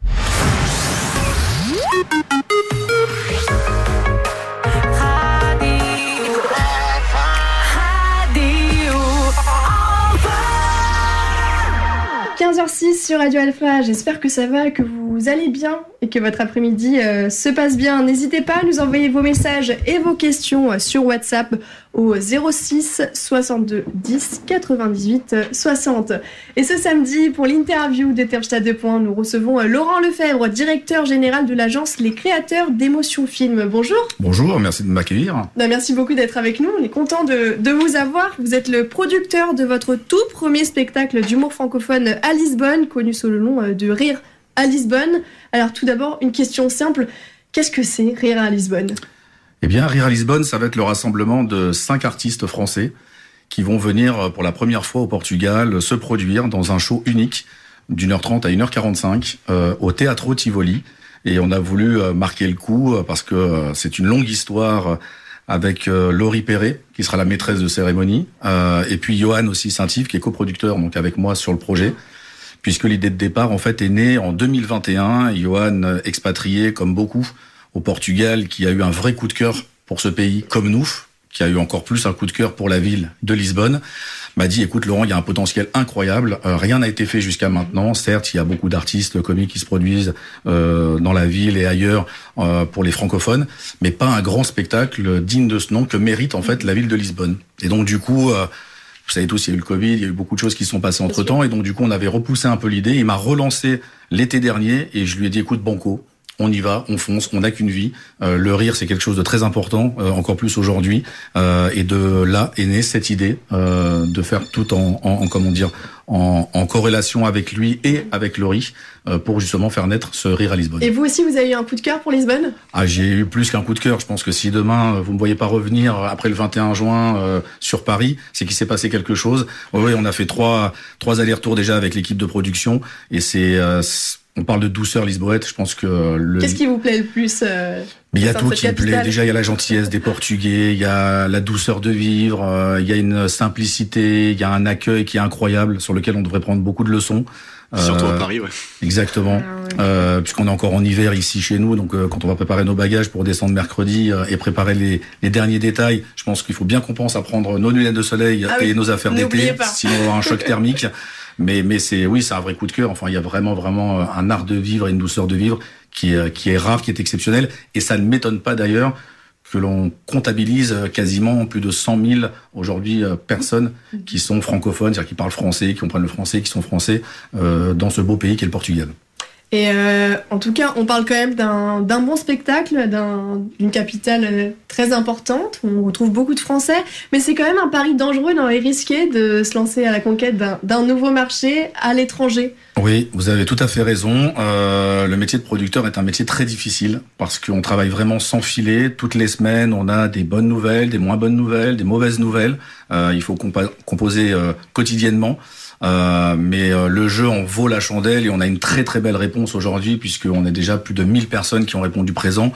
quinze heures six sur Radio Alpha, j'espère que ça va, que vous allez bien et que votre après-midi euh, se passe bien. N'hésitez pas à nous envoyer vos messages et vos questions euh, sur WhatsApp au zéro six soixante-deux dix quatre-vingt-dix-huit soixante. Et ce samedi, pour l'interview de Terpstat deux points, nous recevons euh, Laurent Lefebvre, directeur général de l'agence Les Créateurs d'Émotion Film. Bonjour. Bonjour, merci de m'accueillir. Ben, merci beaucoup d'être avec nous, on est content de, de vous avoir. Vous êtes le producteur de votre tout premier spectacle d'humour francophone à Lisbonne, connu sous le nom de Rire à Lisbonne. Alors tout d'abord, une question simple, qu'est-ce que c'est Rire à Lisbonne ? Eh bien, Rire à Lisbonne, ça va être le rassemblement de cinq artistes français qui vont venir pour la première fois au Portugal se produire dans un show unique d'une heure trente à une heure quarante-cinq euh, au Teatro Tivoli. Et on a voulu euh, marquer le coup euh, parce que euh, c'est une longue histoire euh, avec euh, Laurie Perret, qui sera la maîtresse de cérémonie, euh, et puis Johan aussi Saint-Yves, qui est coproducteur donc avec moi sur le projet, puisque l'idée de départ en fait est née en deux mille vingt et un. Johan, euh, expatrié comme beaucoup au Portugal, qui a eu un vrai coup de cœur pour ce pays, comme nous, qui a eu encore plus un coup de cœur pour la ville de Lisbonne, m'a dit, écoute Laurent, il y a un potentiel incroyable, euh, rien n'a été fait jusqu'à maintenant, certes il y a beaucoup d'artistes comiques qui se produisent euh, dans la ville et ailleurs euh, pour les francophones, mais pas un grand spectacle digne de ce nom que mérite en fait la ville de Lisbonne. Et donc du coup, euh, vous savez tous, il y a eu le Covid, il y a eu beaucoup de choses qui se sont passées entre temps, et donc du coup on avait repoussé un peu l'idée, il m'a relancé l'été dernier, et je lui ai dit, écoute banco, on y va, on fonce, on n'a qu'une vie. Euh, le rire, c'est quelque chose de très important, euh, encore plus aujourd'hui. Euh, et de là est née cette idée euh, de faire tout en, en, en comment dire, en, en corrélation avec lui et avec Laurie euh, pour justement faire naître ce Rire à Lisbonne. Et vous aussi, vous avez eu un coup de cœur pour Lisbonne ? Ah, j'ai eu plus qu'un coup de cœur. Je pense que si demain vous me voyez pas revenir après le vingt et un juin euh, sur Paris, c'est qu'il s'est passé quelque chose. Oui, on a fait trois trois allers-retours déjà avec l'équipe de production, et c'est euh, on parle de douceur lisboète, je pense que le... Qu'est-ce qui vous plaît le plus euh, Mais il y a tout qui me plaît. Déjà, il y a la gentillesse des Portugais, il y a la douceur de vivre, euh, il y a une simplicité, il y a un accueil qui est incroyable, sur lequel on devrait prendre beaucoup de leçons. Surtout euh, à Paris, ouais. Exactement. Ah ouais. Euh, puisqu'on est encore en hiver ici chez nous, donc euh, quand on va préparer nos bagages pour descendre mercredi euh, et préparer les, les derniers détails, je pense qu'il faut bien qu'on pense à prendre nos lunettes de soleil ah et oui. nos affaires d'été, sinon on aura un choc thermique. Mais, mais c'est, oui, c'est un vrai coup de cœur. Enfin, il y a vraiment, vraiment un art de vivre et une douceur de vivre qui est, qui est rare, qui est exceptionnel. Et ça ne m'étonne pas d'ailleurs que l'on comptabilise quasiment plus de cent mille aujourd'hui personnes qui sont francophones, c'est-à-dire qui parlent français, qui comprennent le français, qui sont français euh, dans ce beau pays qu'est le Portugal. Et euh, en tout cas, on parle quand même d'un, d'un bon spectacle, d'un, d'une capitale très importante. On retrouve beaucoup de Français, mais c'est quand même un pari dangereux et risqué de se lancer à la conquête d'un, d'un nouveau marché à l'étranger. Oui, vous avez tout à fait raison. Euh, le métier de producteur est un métier très difficile parce qu'on travaille vraiment sans filet. Toutes les semaines, on a des bonnes nouvelles, des moins bonnes nouvelles, des mauvaises nouvelles. Euh, il faut compa- composer euh, quotidiennement. Euh, mais euh, le jeu en vaut la chandelle et on a une très très belle réponse aujourd'hui puisqu'on a déjà plus de mille personnes qui ont répondu présent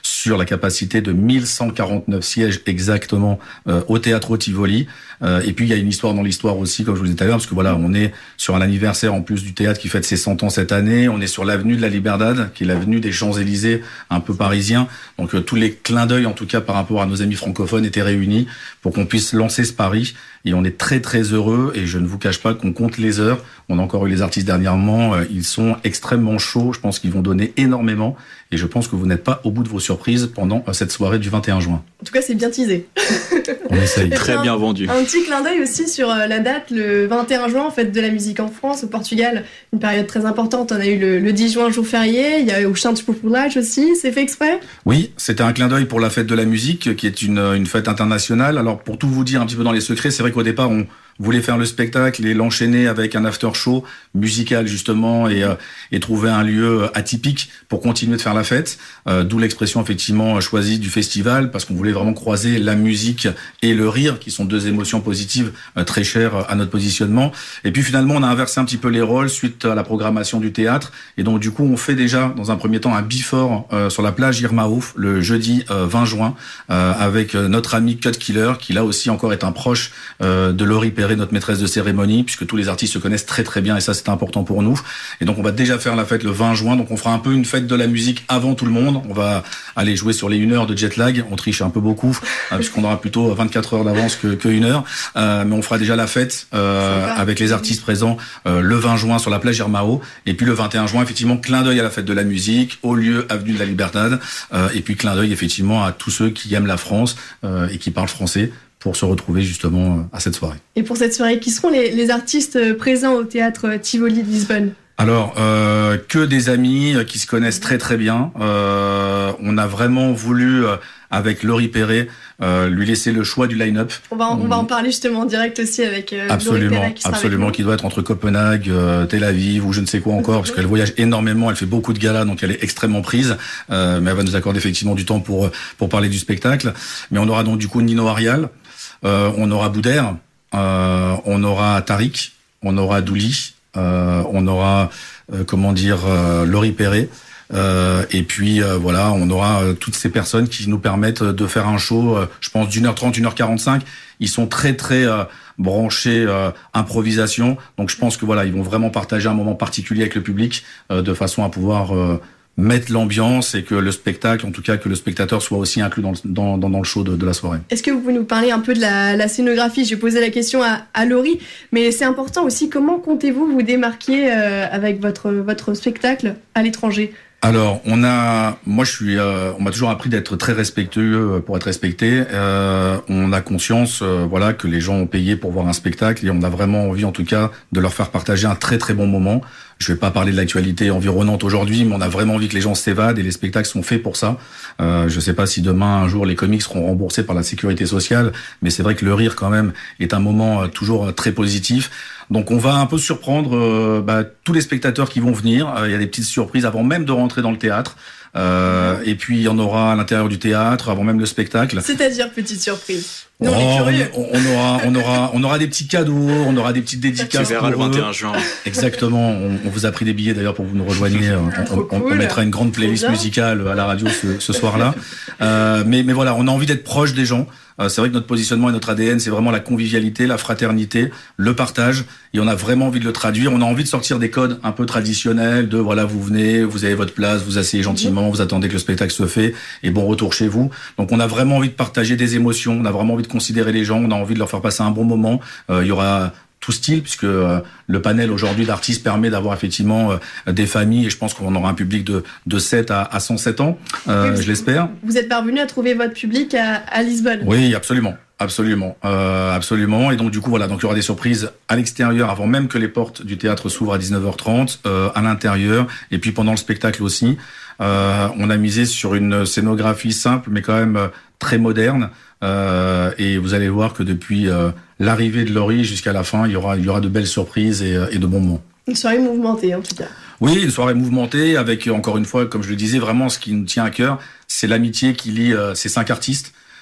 sur la capacité de mille cent quarante-neuf sièges exactement euh, au Teatro Tivoli. Euh, et puis il y a une histoire dans l'histoire aussi, comme je vous le disais tout à l'heure, parce que voilà, on est sur un anniversaire en plus du théâtre qui fête ses cent ans cette année. On est sur l'avenue de la Liberdade, qui est l'avenue des Champs-Élysées, un peu parisien. Donc euh, tous les clins d'œil, en tout cas par rapport à nos amis francophones, étaient réunis pour qu'on puisse lancer ce pari. Et on est très très heureux. Et je ne vous cache pas qu'on compte les heures. On a encore eu les artistes dernièrement. Euh, ils sont extrêmement chauds. Je pense qu'ils vont donner énormément. Et je pense que vous n'êtes pas au bout de vos surprises pendant euh, cette soirée du vingt et un juin. En tout cas, c'est bien teasé. On essaye. Très bien vendu. Un petit clin d'œil aussi sur euh, la date, le vingt et un juin, fête de la musique en France, au Portugal, une période très importante. On a eu le, le dix juin, jour férié, il y a eu au Chants Populares aussi, c'est fait exprès? Oui, c'était un clin d'œil pour la fête de la musique, qui est une, une fête internationale. Alors, pour tout vous dire un petit peu dans les secrets, c'est vrai qu'au départ, on voulait faire le spectacle et l'enchaîner avec un after show musical justement et, euh, et trouver un lieu atypique pour continuer de faire la fête, euh, d'où l'expression effectivement choisie du festival, parce qu'on voulait vraiment croiser la musique et le rire, qui sont deux émotions positives euh, très chères à notre positionnement. Et puis finalement, on a inversé un petit peu les rôles suite à la programmation du théâtre, et donc du coup, on fait déjà dans un premier temps un before euh, sur la plage Irmaouf le jeudi euh, vingt juin euh, avec notre ami Cut Killer, qui là aussi encore est un proche euh, de Laurie Perret, notre maîtresse de cérémonie, puisque tous les artistes se connaissent très très bien, et ça c'est important pour nous. Et donc on va déjà faire la fête le vingt juin, donc on fera un peu une fête de la musique avant tout le monde. On va aller jouer sur les une heure de jet lag, on triche un peu beaucoup, euh, puisqu'on aura plutôt vingt-quatre heures d'avance que, que une heure, euh, mais on fera déjà la fête euh, avec les artistes présents euh, le vingt juin sur la plage Irmao, et puis le vingt et un juin, effectivement, clin d'œil à la fête de la musique, au lieu avenue de la Liberdade, euh, et puis clin d'œil effectivement à tous ceux qui aiment la France euh, et qui parlent français, pour se retrouver justement à cette soirée. Et pour cette soirée, qui seront les, les artistes présents au théâtre Tivoli de Lisbonne? Alors, euh, que des amis qui se connaissent très très bien. Euh, on a vraiment voulu, euh, avec Laurie Perret, euh, lui laisser le choix du line-up. On va, on, on va en parler justement en direct aussi avec euh, absolument, Laurie Perret qui sera absolument, avec nous. Qui doit être entre Copenhague, euh, Tel Aviv ou je ne sais quoi encore, parce qu'elle voyage énormément, elle fait beaucoup de galas, donc elle est extrêmement prise. Euh, mais elle va nous accorder effectivement du temps pour pour parler du spectacle. Mais on aura donc du coup Nino Arial. Euh, on aura Boudère, euh, on aura Tariq, on aura Douli, euh, on aura euh, comment dire euh, Laurie Perret, euh, et puis euh, voilà, on aura euh, toutes ces personnes qui nous permettent de faire un show, euh, je pense d'une heure trente, une heure quarante-cinq. Ils sont très très euh, branchés euh, improvisation, donc je pense que voilà, ils vont vraiment partager un moment particulier avec le public euh, de façon à pouvoir euh, mettre l'ambiance, et que le spectacle, en tout cas que le spectateur soit aussi inclus dans, dans, dans, dans le show de, de la soirée. Est-ce que vous pouvez nous parler un peu de la, la scénographie? J'ai posé la question à, à Laurie, mais c'est important aussi, comment comptez-vous vous démarquer euh, avec votre, votre spectacle à l'étranger? Alors, on a, moi, je suis, euh, on m'a toujours appris d'être très respectueux pour être respecté. Euh, on a conscience, euh, voilà, que les gens ont payé pour voir un spectacle, et on a vraiment envie, en tout cas, de leur faire partager un très très bon moment. Je vais pas parler de l'actualité environnante aujourd'hui, mais on a vraiment envie que les gens s'évadent, et les spectacles sont faits pour ça. Euh, je sais pas si demain, un jour, les comics seront remboursés par la sécurité sociale, mais c'est vrai que le rire, quand même, est un moment euh, toujours très positif. Donc on va un peu surprendre euh, bah, tous les spectateurs qui vont venir. Il euh, y a des petites surprises avant même de rentrer dans le théâtre. Euh, et puis il y en aura à l'intérieur du théâtre avant même le spectacle. C'est-à-dire petite surprise. Nous, oh, on est curieux. On, on aura, on aura, on aura des petits cadeaux, on aura des petites dédicaces. Tu verras le vingt et un juin. Exactement. On, on vous a pris des billets d'ailleurs pour que vous nous rejoigniez. On, on, on mettra une grande playlist musicale à la radio ce, ce soir-là. Euh, mais, mais voilà, on a envie d'être proche des gens. Euh, c'est vrai que notre positionnement et notre A D N, c'est vraiment la convivialité, la fraternité, le partage, et on a vraiment envie de le traduire. On a envie de sortir des codes un peu traditionnels de voilà, vous venez, vous avez votre place, vous asseyez gentiment, vous attendez que le spectacle se fait, et bon retour chez vous. Donc on a vraiment envie de partager des émotions, on a vraiment envie de considérer les gens, on a envie de leur faire passer un bon moment. Euh, il y aura tout style, puisque euh, le panel aujourd'hui d'artistes permet d'avoir effectivement euh, des familles, et je pense qu'on aura un public de, de sept à, à cent sept ans, euh, oui, je l'espère. Vous êtes parvenu à trouver votre public à, à Lisbonne? Oui, absolument. Absolument, euh, absolument. Et donc du coup voilà, donc il y aura des surprises à l'extérieur avant même que les portes du théâtre s'ouvrent à dix-neuf heures trente, euh, à l'intérieur, et puis pendant le spectacle aussi. Euh, on a misé sur une scénographie simple, mais quand même euh, très moderne. Euh, et vous allez voir que depuis euh, l'arrivée de Laurie jusqu'à la fin, il y aura, il y aura de belles surprises et, et de bons moments. Une soirée mouvementée en tout cas. Oui, une soirée mouvementée avec, encore une fois, comme je le disais, vraiment ce qui nous tient à cœur, c'est l'amitié qui lie euh, ces cinq artistes.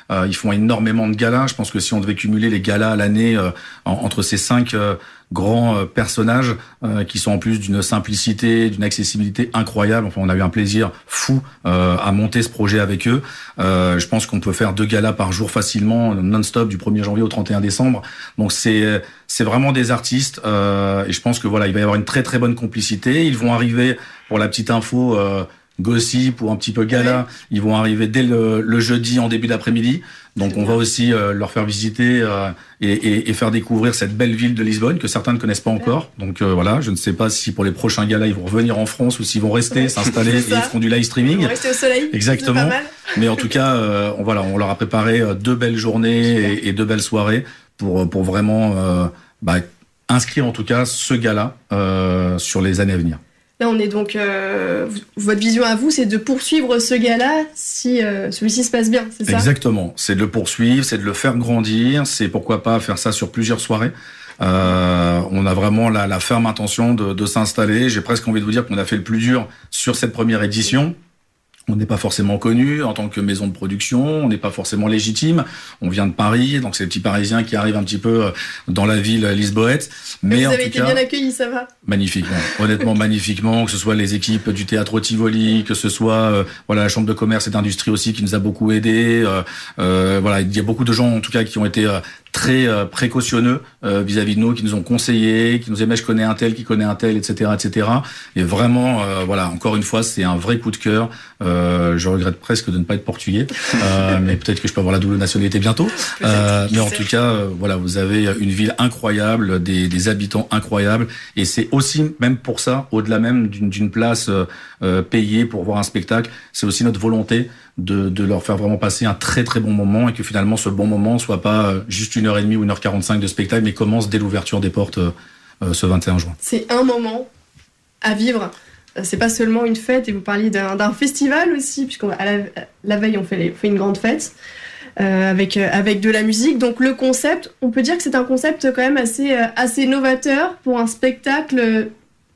Euh, ils font énormément de galas. Je pense que si on devait cumuler les galas à l'année euh, en, entre ces cinq euh, grands euh, personnages euh, qui sont en plus d'une simplicité, d'une accessibilité incroyable. Enfin, on a eu un plaisir fou euh, à monter ce projet avec eux. Euh, je pense qu'on peut faire deux galas par jour facilement, non-stop, du premier janvier au trente et un décembre. Donc c'est c'est vraiment des artistes euh, et je pense que voilà, il va y avoir une très très bonne complicité. Ils vont arriver, pour la petite info, euh, gossip ou un petit peu gala, ouais. Ils vont arriver dès le, le jeudi en début d'après-midi. Donc c'est on bien. Va aussi euh, leur faire visiter euh, et, et, et faire découvrir cette belle ville de Lisbonne que certains ne connaissent pas encore. Donc euh, voilà, je ne sais pas si pour les prochains galas ils vont revenir en France ou s'ils vont rester, ouais, s'installer et ils feront du live streaming. Ils vont rester au soleil. Exactement. C'est pas mal. Mais en tout cas, euh, on, voilà, on leur a préparé deux belles journées et, et deux belles soirées pour pour vraiment euh, bah, inscrire en tout cas ce gala euh, sur les années à venir. Là, on est donc. Euh, votre vision à vous, c'est de poursuivre ce gala si euh, celui-ci se passe bien, c'est ça ? Exactement. C'est de le poursuivre, c'est de le faire grandir, c'est pourquoi pas faire ça sur plusieurs soirées. Euh, on a vraiment la, la ferme intention de, de s'installer. J'ai presque envie de vous dire qu'on a fait le plus dur sur cette première édition. On n'est pas forcément connu en tant que maison de production, on n'est pas forcément légitime. On vient de Paris, donc c'est les petits Parisiens qui arrivent un petit peu dans la ville lisboète. Mais, Mais vous en avez tout été cas, bien accueillis, ça va ? Magnifiquement, honnêtement magnifiquement, que ce soit les équipes du théâtre au Tivoli, que ce soit euh, voilà la chambre de commerce et d'industrie aussi qui nous a beaucoup aidés. Euh, euh, voilà, il y a beaucoup de gens en tout cas qui ont été euh, très euh, précautionneux euh, vis-à-vis de nous, qui nous ont conseillé, qui nous aimaient, je connais un tel, qui connaît un tel, et cetera, et cetera. Et vraiment, euh, voilà, encore une fois, c'est un vrai coup de cœur. Euh, je regrette presque de ne pas être portugais, euh, mais peut-être que je peux avoir la double nationalité bientôt. Euh, mais en tout cas, euh, voilà, vous avez une ville incroyable, des, des habitants incroyables, et c'est aussi, même pour ça, au-delà même d'une, d'une place euh, euh, payée pour voir un spectacle, c'est aussi notre volonté de, de leur faire vraiment passer un très très bon moment et que finalement ce bon moment soit pas juste une heure et demie ou une heure quarante-cinq de spectacle, mais commence dès l'ouverture des portes euh, ce vingt et un juin. C'est un moment à vivre. C'est pas seulement une fête, et vous parliez d'un, d'un festival aussi, puisqu'à la, la veille on fait, les, on fait une grande fête euh, avec, avec de la musique. Donc le concept, on peut dire que c'est un concept quand même assez, assez novateur pour un spectacle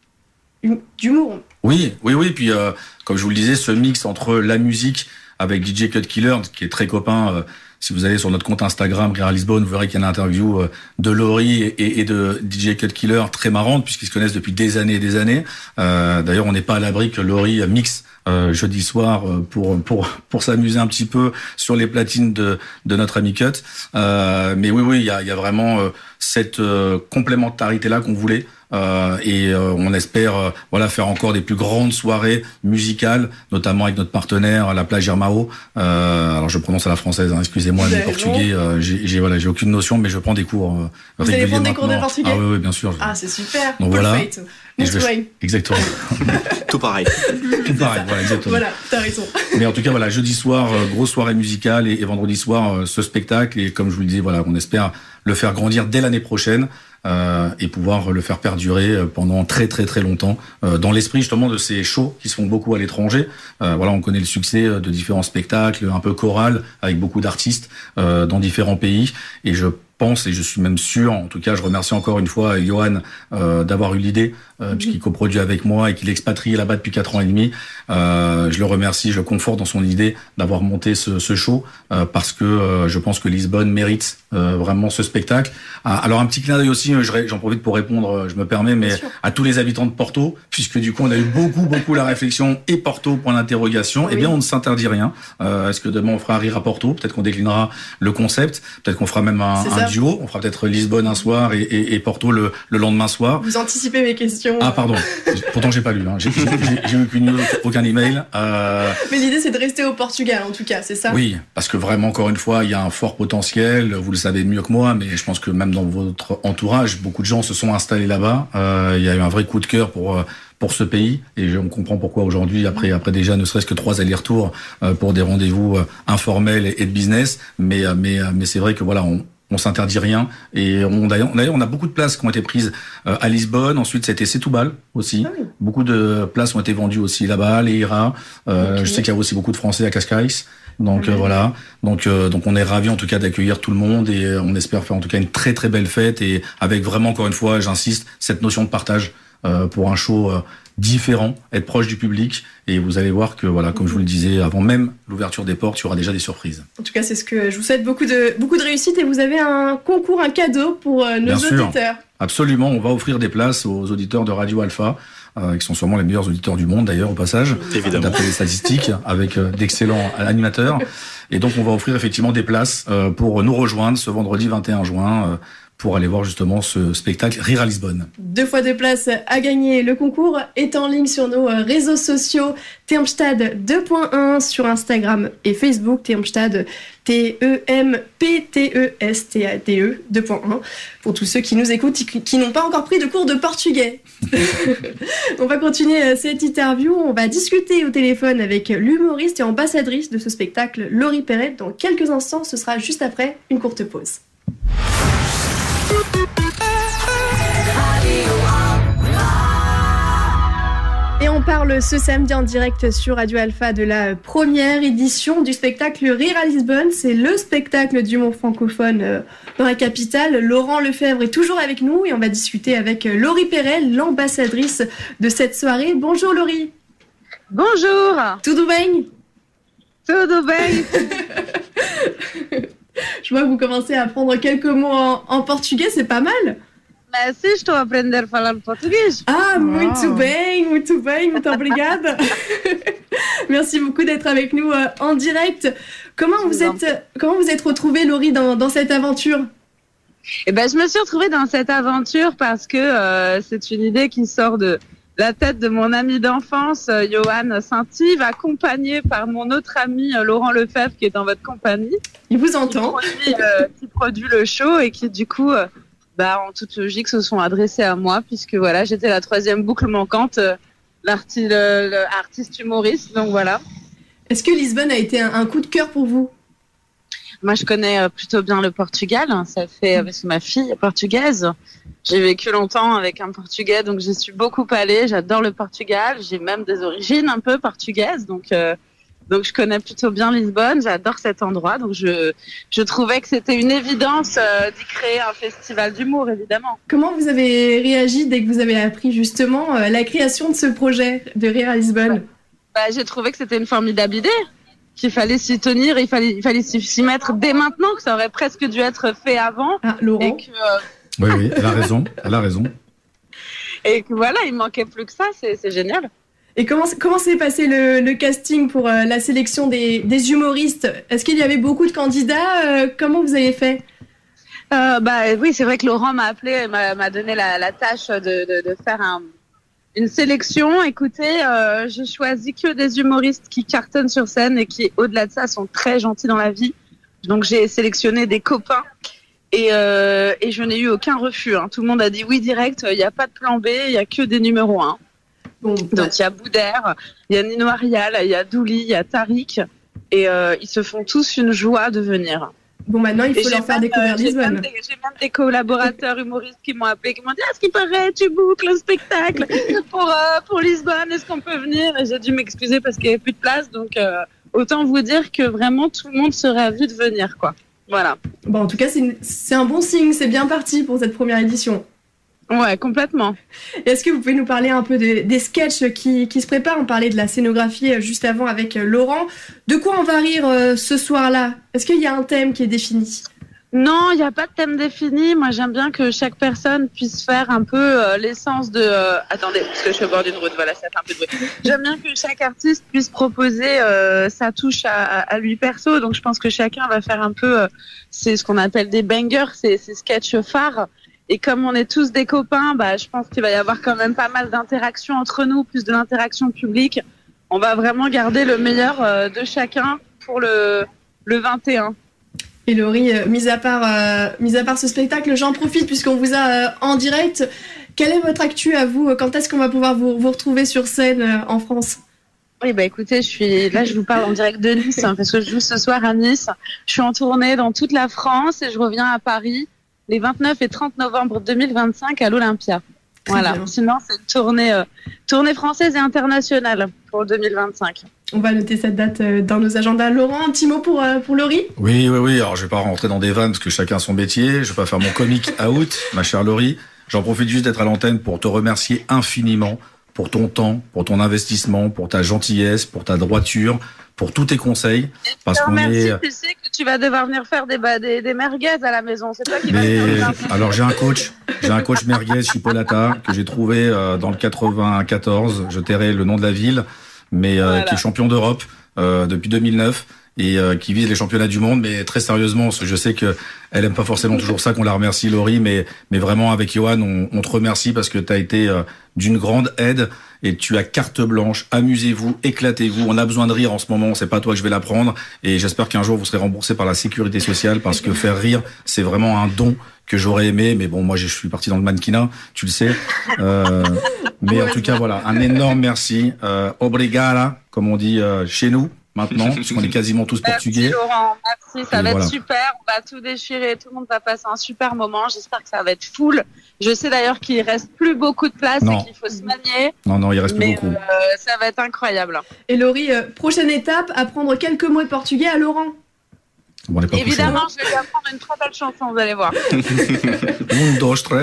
d'humour. Oui, oui, oui. Puis euh, comme je vous le disais, ce mix entre la musique avec D J Cut Killer, qui est très copain. Euh, si vous allez sur notre compte Instagram, Rire à Lisbonne, vous verrez qu'il y a une interview euh, de Laurie et, et de D J Cut Killer très marrante, puisqu'ils se connaissent depuis des années et des années. Euh, d'ailleurs, on n'est pas à l'abri que Laurie mixe euh, jeudi soir euh, pour pour pour s'amuser un petit peu sur les platines de de notre ami Cut. Euh, mais oui, oui, il y a il y a vraiment euh, cette euh, complémentarité là qu'on voulait. Euh, et euh, on espère euh, voilà faire encore des plus grandes soirées musicales, notamment avec notre partenaire la plage Irmão. Euh, alors je prononce à la française, hein, excusez-moi, le portugais, euh, j'ai, j'ai voilà, j'ai aucune notion, mais je prends des cours euh, Vous réguliers allez prendre des cours de maintenant. portugais ? Ah oui, oui, bien sûr. Ah, c'est super. Donc voilà. Perfect. Et je vais... Exactement. Tout pareil. Tout pareil, voilà, exactement. Voilà, t'as raison. Mais en tout cas, voilà, jeudi soir, euh, grosse soirée musicale et, et vendredi soir, euh, ce spectacle. Et comme je vous le disais, voilà, on espère le faire grandir dès l'année prochaine. Euh, et pouvoir le faire perdurer pendant très très très longtemps euh, dans l'esprit justement de ces shows qui se font beaucoup à l'étranger. Euh, voilà, on connaît le succès de différents spectacles un peu choral avec beaucoup d'artistes euh, dans différents pays, et je pense, et je suis même sûr, en tout cas je remercie encore une fois Johan euh, d'avoir eu l'idée, euh, mmh. puisqu'il coproduit avec moi et qu'il est expatrié là-bas depuis quatre ans et demi. Euh, je le remercie, je le conforte dans son idée d'avoir monté ce, ce show, euh, parce que euh, je pense que Lisbonne mérite euh, vraiment ce spectacle. Ah, alors un petit clin d'œil aussi, j'en profite pour répondre, je me permets, mais à tous les habitants de Porto, puisque du coup on a eu beaucoup beaucoup la réflexion, et Porto point d'interrogation, oui. Eh bien on ne s'interdit rien. Euh, est-ce que demain on fera Rire à Porto? Peut-être qu'on déclinera le concept, peut-être qu'on fera même un, un duo, on fera peut-être Lisbonne un soir et, et, et Porto le, le lendemain soir. Vous anticipez mes questions. Ah pardon, pourtant j'ai pas lu, hein. j'ai, j'ai, j'ai eu aucune, aucun email. Euh... Mais l'idée c'est de rester au Portugal en tout cas, c'est ça? Oui, parce que vraiment encore une fois il y a un fort potentiel, vous le savez mieux que moi, mais je pense que même dans votre entourage, beaucoup de gens se sont installés là-bas. Euh, il y a eu un vrai coup de cœur pour pour ce pays, et on comprend pourquoi aujourd'hui, après après déjà ne serait-ce que trois allers-retours euh, pour des rendez-vous euh, informels et, et de business. Mais mais mais c'est vrai que voilà, on on s'interdit rien, et on d'ailleurs, d'ailleurs on a beaucoup de places qui ont été prises euh, à Lisbonne. Ensuite c'était Setúbal aussi. Ah oui. Beaucoup de places ont été vendues aussi là-bas, les Ira. Euh, okay. Je sais qu'il y a aussi beaucoup de Français à Cascais. Donc mmh. euh, voilà, donc euh, donc on est ravis en tout cas d'accueillir tout le monde, et euh, on espère faire en tout cas une très très belle fête, et avec vraiment encore une fois, j'insiste, cette notion de partage euh, pour un show euh, différent, être proche du public. Et vous allez voir que, voilà, comme je vous le disais, avant même l'ouverture des portes, il y aura déjà des surprises. En tout cas, c'est ce que je vous souhaite, beaucoup de, beaucoup de réussite. Et vous avez un concours, un cadeau pour euh, nos Bien sûr. auditeurs. Absolument, on va offrir des places aux auditeurs de Radio Alpha, euh, qui sont sûrement les meilleurs auditeurs du monde d'ailleurs au passage, Évidemment. d'après les statistiques, avec euh, d'excellents animateurs. Et donc on va offrir effectivement des places euh, pour nous rejoindre ce vendredi vingt et un juin euh, pour aller voir justement ce spectacle Rire à Lisbonne. Deux fois de place à gagner. Le concours est en ligne sur nos euh, réseaux sociaux. Termstad deux point un sur Instagram et Facebook. Termstad, T E M P T E S T A D E deux point un. Pour tous ceux qui nous écoutent, qui, qui n'ont pas encore pris de cours de portugais. On va continuer cette interview. On va discuter au téléphone avec l'humoriste et ambassadrice de ce spectacle, Laurie Perret. Dans quelques instants, ce sera juste après une courte pause. Et on parle ce samedi en direct sur Radio Alpha de la première édition du spectacle Rire à Lisbonne. C'est le spectacle d'humour francophone euh, dans la capitale. Laurent Lefebvre est toujours avec nous et on va discuter avec Laurie Perret, l'ambassadrice de cette soirée. Bonjour Laurie. Bonjour. Tudo bem? Tudo bem. Je vois que vous commencez à apprendre quelques mots en, en portugais, c'est pas mal. Mas sim, estou a aprender a falar português. Ah, muito bem, muito bem, muito obrigada. Merci beaucoup d'être avec nous euh, en direct. Comment vous êtes, comment vous êtes retrouvée, Laurie, dans, dans cette aventure? Eh ben, je me suis retrouvée dans cette aventure parce que euh, c'est une idée qui sort de la tête de mon ami d'enfance, euh, Johan Saint-Yves, accompagné par mon autre ami euh, Laurent Lefebvre, qui est dans votre compagnie. Il vous entend. Qui produit, euh, qui produit le show et qui, du coup, euh, bah, en toute logique, se sont adressés à moi, puisque voilà, j'étais la troisième boucle manquante, euh, l'artiste, le, le artiste humoriste. Donc voilà. Est-ce que Lisbonne a été un, un coup de cœur pour vous? Moi, je connais plutôt bien le Portugal. Ça fait, parce que ma fille est portugaise. J'ai vécu longtemps avec un Portugais, donc j'y suis beaucoup allée. J'adore le Portugal. J'ai même des origines un peu portugaises, donc euh, donc je connais plutôt bien Lisbonne. J'adore cet endroit, donc je je trouvais que c'était une évidence euh, d'y créer un festival d'humour, évidemment. Comment vous avez réagi dès que vous avez appris justement euh, la création de ce projet de Rire à Lisbonne? Bah, j'ai trouvé que c'était une formidable idée, qu'il fallait s'y tenir, il fallait il fallait s'y mettre dès maintenant, que ça aurait presque dû être fait avant. Ah, Laurent. Et que, euh, Oui, oui, elle a raison, elle a raison. Et que voilà, il manquait plus que ça, c'est, c'est génial. Et comment, comment s'est passé le, le casting pour euh, la sélection des, des humoristes? Est-ce qu'il y avait beaucoup de candidats? euh, Comment vous avez fait? euh, Bah oui, c'est vrai que Laurent m'a appelé et m'a, m'a donné la, la tâche de, de, de faire un, une sélection. Écoutez, euh, j'ai choisi que des humoristes qui cartonnent sur scène et qui, au-delà de ça, sont très gentils dans la vie. Donc j'ai sélectionné des copains. Et, euh, et je n'ai eu aucun refus. Hein. Tout le monde a dit oui direct. Il n'y a pas de plan B. Il n'y a que des numéros un. Bon, donc il y a Boudère, il y a Nino Arial, il y a Douli, il y a Tariq. Et euh, ils se font tous une joie de venir. Bon, maintenant il faut et leur faire découvrir j'ai Lisbonne. Même des, j'ai même des collaborateurs humoristes qui m'ont appelé, qui m'ont dit: ah, ce qui paraît, tu boucles le spectacle pour euh, pour Lisbonne. Est-ce qu'on peut venir? Et j'ai dû m'excuser parce qu'il n'y avait plus de place. Donc euh, autant vous dire que vraiment tout le monde serait ravi de venir, quoi. Voilà. Bon, en tout cas, c'est, une, c'est un bon signe, c'est bien parti pour cette première édition. Ouais, complètement. Est-ce que vous pouvez nous parler un peu de, des sketchs qui, qui se préparent? On parlait de la scénographie juste avant avec Laurent. De quoi on va rire euh, ce soir-là? Est-ce qu'il y a un thème qui est défini? Non, il n'y a pas de thème défini. Moi, j'aime bien que chaque personne puisse faire un peu euh, l'essence de... Euh... Attendez, parce que je suis au bord d'une route, voilà, ça fait un peu de bruit. J'aime bien que chaque artiste puisse proposer euh, sa touche à, à lui perso. Donc, je pense que chacun va faire un peu... Euh, c'est ce qu'on appelle des bangers, c'est ces sketchs phares. Et comme on est tous des copains, bah, je pense qu'il va y avoir quand même pas mal d'interactions entre nous, plus de l'interaction publique. On va vraiment garder le meilleur euh, de chacun pour le, le vingt et un. Et Laurie, euh, mis à part, euh, mis à part ce spectacle, j'en profite puisqu'on vous a euh, en direct. Quelle est votre actu à vous? Quand est-ce qu'on va pouvoir vous, vous retrouver sur scène euh, en France? Oui, bah écoutez, je suis là, je vous parle en direct de Nice hein, parce que je joue ce soir à Nice. Je suis en tournée dans toute la France et je reviens à Paris les vingt-neuf et trente novembre deux mille vingt-cinq à l'Olympia. Voilà. Bien. Sinon, c'est une tournée, euh, tournée française et internationale pour deux mille vingt-cinq. On va noter cette date euh, dans nos agendas. Laurent, un petit mot pour, euh, pour Laurie? Oui, oui, oui. Alors, je vais pas rentrer dans des vannes parce que chacun a son métier. Je vais pas faire mon comic out, ma chère Laurie. J'en profite juste d'être à l'antenne pour te remercier infiniment pour ton temps, pour ton investissement, pour ta gentillesse, pour ta droiture, pour tous tes conseils. Parce qu'on Merci, est... tu sais que tu vas devoir venir faire des, bah, des, des merguez à la maison. C'est toi qui vas Mais faire alors j'ai un coach, j'ai un coach merguez Chipolata que j'ai trouvé euh, dans le quatre-vingt-quatorze. Je tairai le nom de la ville, mais euh, Voilà. qui est champion d'Europe euh, depuis deux mille neuf et euh, qui vise les championnats du monde. Mais très sérieusement, parce que je sais que elle aime pas forcément toujours ça qu'on la remercie, Laurie, mais mais vraiment avec Johan, on, on te remercie parce que tu as été euh, d'une grande aide. Et tu as carte blanche, amusez-vous, éclatez-vous, on a besoin de rire en ce moment, c'est pas toi que je vais l'apprendre, et j'espère qu'un jour vous serez remboursé par la sécurité sociale, parce que faire rire, c'est vraiment un don que j'aurais aimé, mais bon, moi je suis parti dans le mannequinat, tu le sais, euh, mais en tout cas voilà, un énorme merci, euh, obrigada, comme on dit euh, chez nous, maintenant, parce qu'on est quasiment tous portugais. Merci Laurent, merci, ça Et va voilà. être super, on va tout déchirer, tout le monde va passer un super moment, j'espère que ça va être full. Je sais d'ailleurs qu'il reste plus beaucoup de place Non. et qu'il faut se manier, Non, non, il reste plus mais beaucoup. euh, ça va être incroyable. Et Laurie, euh, prochaine étape, apprendre quelques mots de portugais à Laurent. Bon, on n'est pas couché. Évidemment, je vais lui apprendre une très belle chanson, vous allez voir. Un, deux, trois.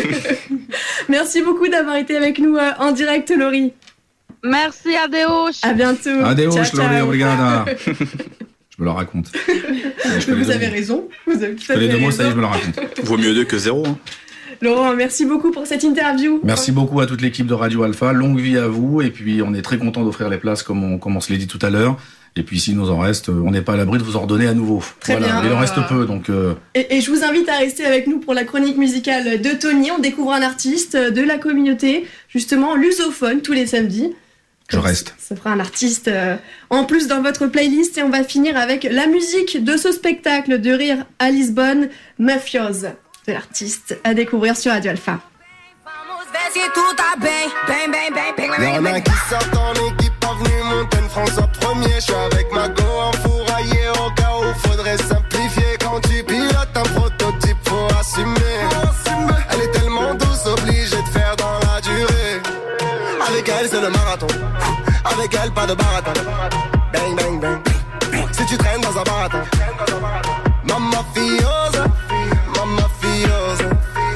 Merci beaucoup d'avoir été avec nous euh, en direct, Laurie. Merci, Adéo. À bientôt. Adeus, Ciao, ciao. Laurie, obrigada. Je me le raconte. Je Vous avez raison. Vous avez tout Je à fais les fait deux mots, ça y est, je raison. me le raconte. Vaut mieux deux que zéro. Hein. Laurent, merci beaucoup pour cette interview. Merci beaucoup à toute l'équipe de Radio Alpha. Longue vie à vous. Et puis, on est très content d'offrir les places comme on, comme on se l'est dit tout à l'heure. Et puis, s'il nous en reste, on n'est pas à l'abri de vous en redonner à nouveau. Très voilà. bien. Il en reste peu, donc. Euh... Et, et je vous invite à rester avec nous pour la chronique musicale de Tony. On découvre un artiste de la communauté, justement lusophone, tous les samedis. Je reste. Ça fera un artiste euh, en plus dans votre playlist. Et on va finir avec la musique de ce spectacle de rire à Lisbonne, Mafiosa, de l'artiste à découvrir sur Radio Alpha. Vê se tu tá bem, bem, bem, bem, bem, bem, Y'en a bem. qui sortent en équipe, avenue Montaigne, France en premier. Je suis avec ma go enfouraillée au cas où faudrait simplifier. Quand tu pilotes un prototype, faut assumer. Elle est tellement douce, obligée de faire dans la durée. Avec elle, c'est le marathon. Avec elle, pas de baratin. Bang, bang, bang. Si tu traînes dans un baratin. Mamma fiosa, mamma fiosa.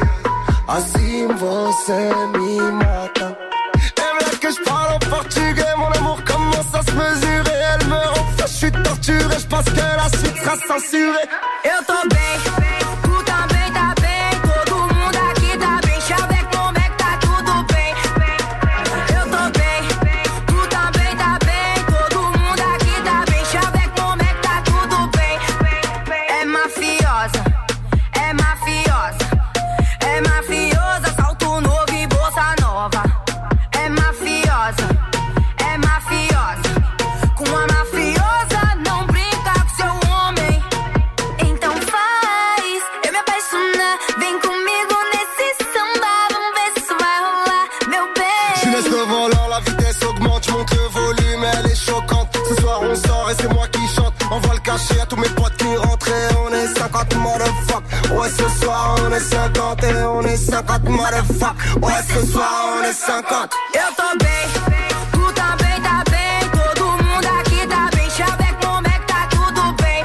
Assim você me mata. Elle là que je parle en portugais, mon amour commence à se mesurer. Elle me rend fou, je suis torturé, je pense que la suite sera censurée. Eu tô bem, tu também tá bem. Todo mundo aqui tá bem. Chaveco, como é que tá tudo bem? Eu tô bem, tu também tá bem. Todo mundo aqui tá bem. Chaveco, como é que tá tudo bem? É mafiosa, é mafiosa, é mafiosa. Salto novo e bolsa nova. É mafiosa, é mafiosa. Com a mafiosa não brinca com seu homem. Então faz eu me apaixonar. Vem comigo nesse samba. Vamos ver se isso vai rolar, meu bem. Je laisse le volant, la vitesse augmente, je monte le volume, elle est choquante. Ce soir on sort et c'est moi qui chante. Envoie le cachet à tous mes potes qui rentrent et on est cinquante motherfuck. Ouais ce soir on est cinquante et on est cinquante motherfuck. Ouais ce soir on est cinquante. Eu tô bem, tu também tá bem. Todo mundo aqui tá bem. Chaveco, como é que tá tudo bem?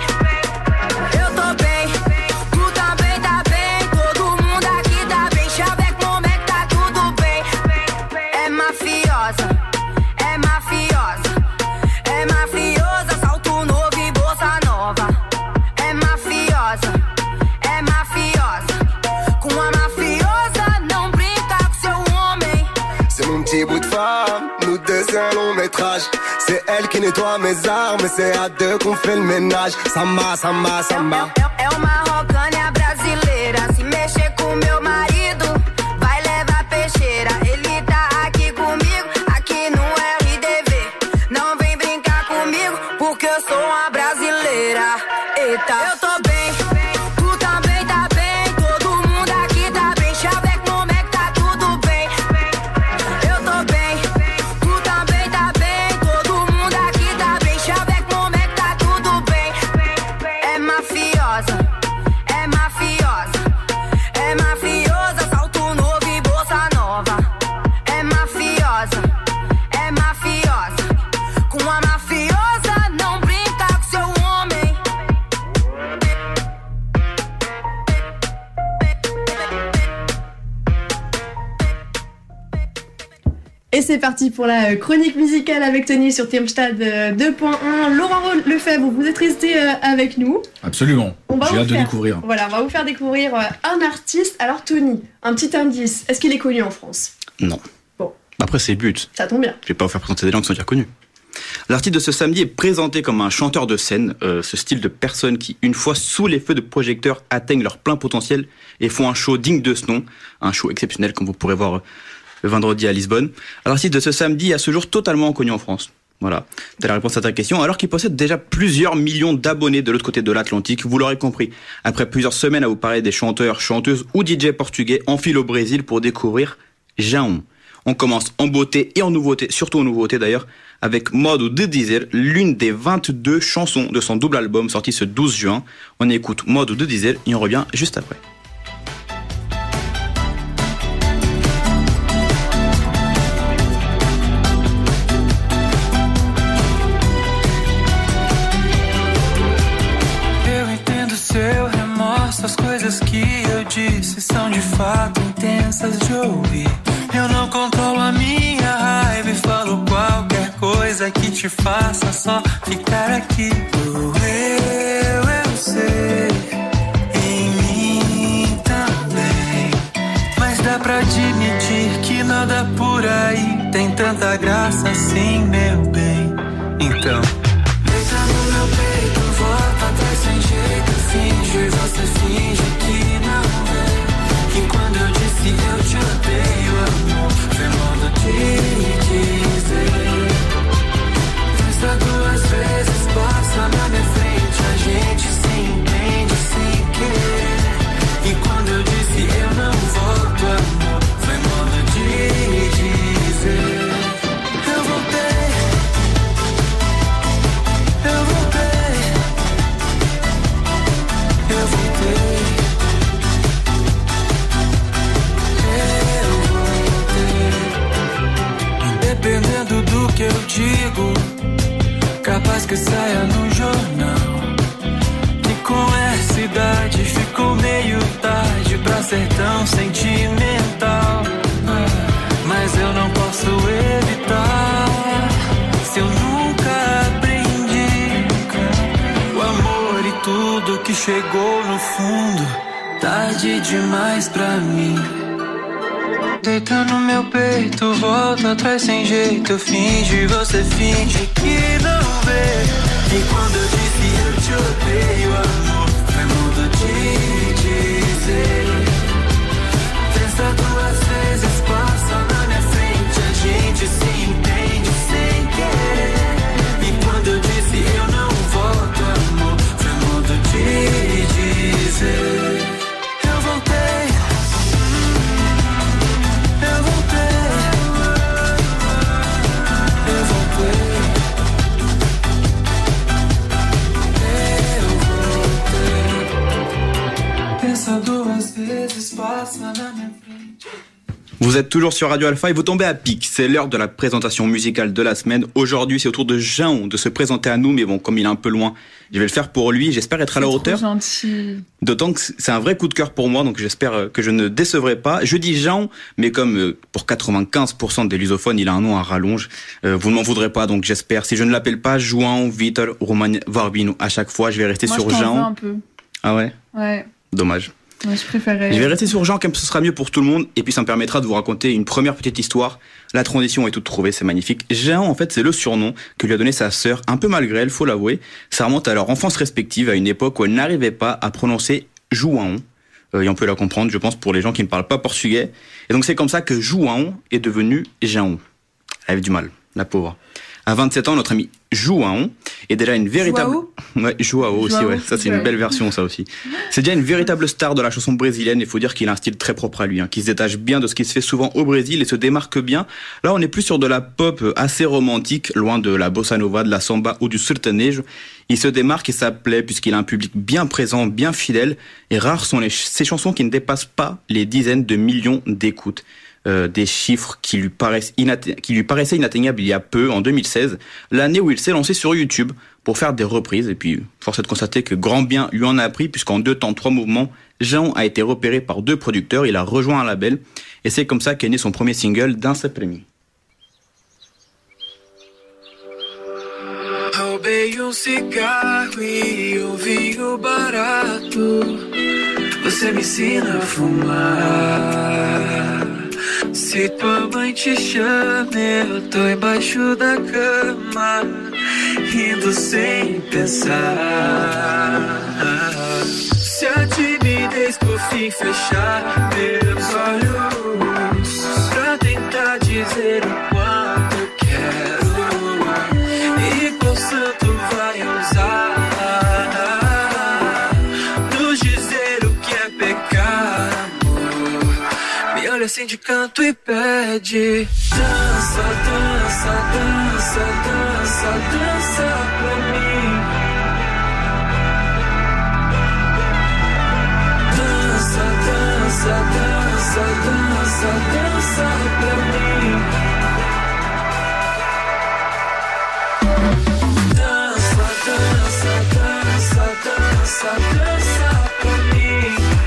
Eu tô bem, tu também tá bem. Todo mundo aqui tá bem. Chaveco, como é que tá tudo bem? É mafiosa, é mafiosa, é mafiosa. Salto novo e bolsa nova. É mafiosa, é mafiosa. Com a mafiosa não brinca com seu homem. C'est mon petit bout de femme, nous deux c'est un long métrage. C'est elle qui nettoie mes armes et c'est à deux qu'on fait le ménage. Samba, samba, samba. É uma rocânia brasileira. Se mexer com meu marido, vai levar peixeira. Ele tá aqui comigo, aqui no R D V. Não vem brincar comigo, porque eu sou uma brasileira. Eita, eu tô bem, tu também tá bem. Todo mundo aqui tá bem. Chaveco, como é que tá tudo bem? Eu tô bem, tu também tá bem. Todo mundo aqui tá bem. Chaveco, como é que tá tudo bem? É mafiosa, Et c'est parti pour la chronique musicale avec Tony sur Tirmstad deux point un. Laurent Lefebvre, vous êtes resté avec nous. Absolument. J'ai hâte de découvrir. Voilà, on va vous faire découvrir un artiste. Alors Tony, un petit indice. Est-ce qu'il est connu en France? Non. Bon. Après, c'est le but. Ça tombe bien. Je vais pas vous faire présenter des gens qui sont déjà connus. L'artiste de ce samedi est présenté comme un chanteur de scène, euh, ce style de personnes qui, une fois sous les feux de projecteurs, atteignent leur plein potentiel et font un show digne de ce nom, un show exceptionnel comme vous pourrez voir le vendredi à Lisbonne. L'artiste de ce samedi est à ce jour totalement inconnu en France. Voilà, c'est la réponse à ta question. Alors qu'il possède déjà plusieurs millions d'abonnés de l'autre côté de l'Atlantique, vous l'aurez compris. Après plusieurs semaines à vous parler des chanteurs, chanteuses ou D J portugais, on file au Brésil pour découvrir João. On commence en beauté et en nouveauté, surtout en nouveauté d'ailleurs, avec Modo de Dizer, l'une des vingt-deux chansons de son double album sorti ce douze juin. On écoute Modo de Dizer et on revient juste après. Eu entendo seu remorso, as coisas que eu disse são de fato intensas de ouvir. Eu não controlo a minha raiva e falo qualquer coisa que te faça só ficar aqui. Doeu, eu sei, em mim também. Mas dá pra admitir que nada por aí tem tanta graça assim, meu bem. Então, deita no meu peito, volta atrás sem jeito, finge, você finge que não vê. Que quando eu disse eu te odeio, amor, foi modo de dizer. Pensa duas vezes, passa na minha frente, a gente se entende sem querer. E quando eu disse eu não volto, amor, foi modo de dizer. Eu voltei, eu voltei, eu voltei. Dependendo do que eu digo, capaz que saia no jornal. E com essa idade ficou meio tarde pra ser tão sentimental. Mas eu não posso evitar, se eu nunca aprendi. O amor e tudo que chegou no fundo, tarde demais pra mim. Deita no meu peito, volta atrás sem jeito, finge, você finge que não vê. E quando eu disse eu te odeio, amor, foi modo de dizer. Pensa duas vezes, passa na minha frente, a gente se entende sem querer. E quando eu disse eu não volto, amor, foi modo de dizer. Eu voltei. Vous êtes toujours sur Radio Alpha et vous tombez à pic. C'est l'heure de la présentation musicale de la semaine. Aujourd'hui, c'est au tour de João de se présenter à nous, mais bon, comme il est un peu loin, je vais le faire pour lui. J'espère être à la hauteur. C'est trop gentil. D'autant que c'est un vrai coup de cœur pour moi, donc j'espère que je ne décevrai pas. Je dis João, mais comme pour quatre-vingt-quinze pour cent des lusophones, il a un nom à rallonge. Euh, vous ne m'en voudrez pas, donc j'espère. Si je ne l'appelle pas João Vitor Romain Varbino à chaque fois, je vais rester Moi, sur je t'en João. veux un peu. Ah ouais? Ouais. Dommage. Ouais, je préférais. Je vais rester sur Jean, comme ce sera mieux pour tout le monde, et puis ça me permettra de vous raconter une première petite histoire. La transition est toute trouvée, c'est magnifique. Jean, en fait, c'est le surnom que lui a donné sa sœur, un peu malgré elle, faut l'avouer. Ça remonte à leur enfance respective, à une époque où elle n'arrivait pas à prononcer João. Euh, et on peut la comprendre, je pense, pour les gens qui ne parlent pas portugais. Et donc c'est comme ça que João est devenu João. Elle avait du mal, la pauvre. À vingt-sept ans, notre ami João est déjà une véritable... João Ouais, João aussi, João, ouais. Ça, c'est une ouais. belle version, ça aussi. C'est déjà une véritable star de la chanson brésilienne. Il faut dire qu'il a un style très propre à lui, hein, qui se détache bien de ce qui se fait souvent au Brésil et se démarque bien. Là, on est plus sur de la pop assez romantique, loin de la bossa nova, de la samba ou du sertanejo. Il se démarque et ça plaît puisqu'il a un public bien présent, bien fidèle. Et rares sont les ch- ces chansons qui ne dépassent pas les dizaines de millions d'écoutes. Euh, des chiffres qui lui paraissent inatte- qui lui paraissaient inatteignables il y a peu, en deux mille seize, l'année où il s'est lancé sur YouTube pour faire des reprises. Et puis, force est de constater que grand bien lui en a pris, puisqu'en deux temps, trois mouvements, João a été repéré par deux producteurs, il a rejoint un label, et c'est comme ça qu'est né son premier single, Dança Pra Mim. Falei um cigarro e um vinho barato. Você me ensina a fumar. Se tua mãe te chama, eu tô embaixo da cama, rindo sem pensar. Se a timidez por fim fechar meus olhos pra tentar dizer o quanto eu quero, e qual santo vai usar nos dizer o que é pecar, amor? Me olha assim de canto e pede: dança, dança, dança, dança, dança pra mim. Dança, dança, dança, dança, dança pra mim. Dança, dança, dança, dança, dança pra mim.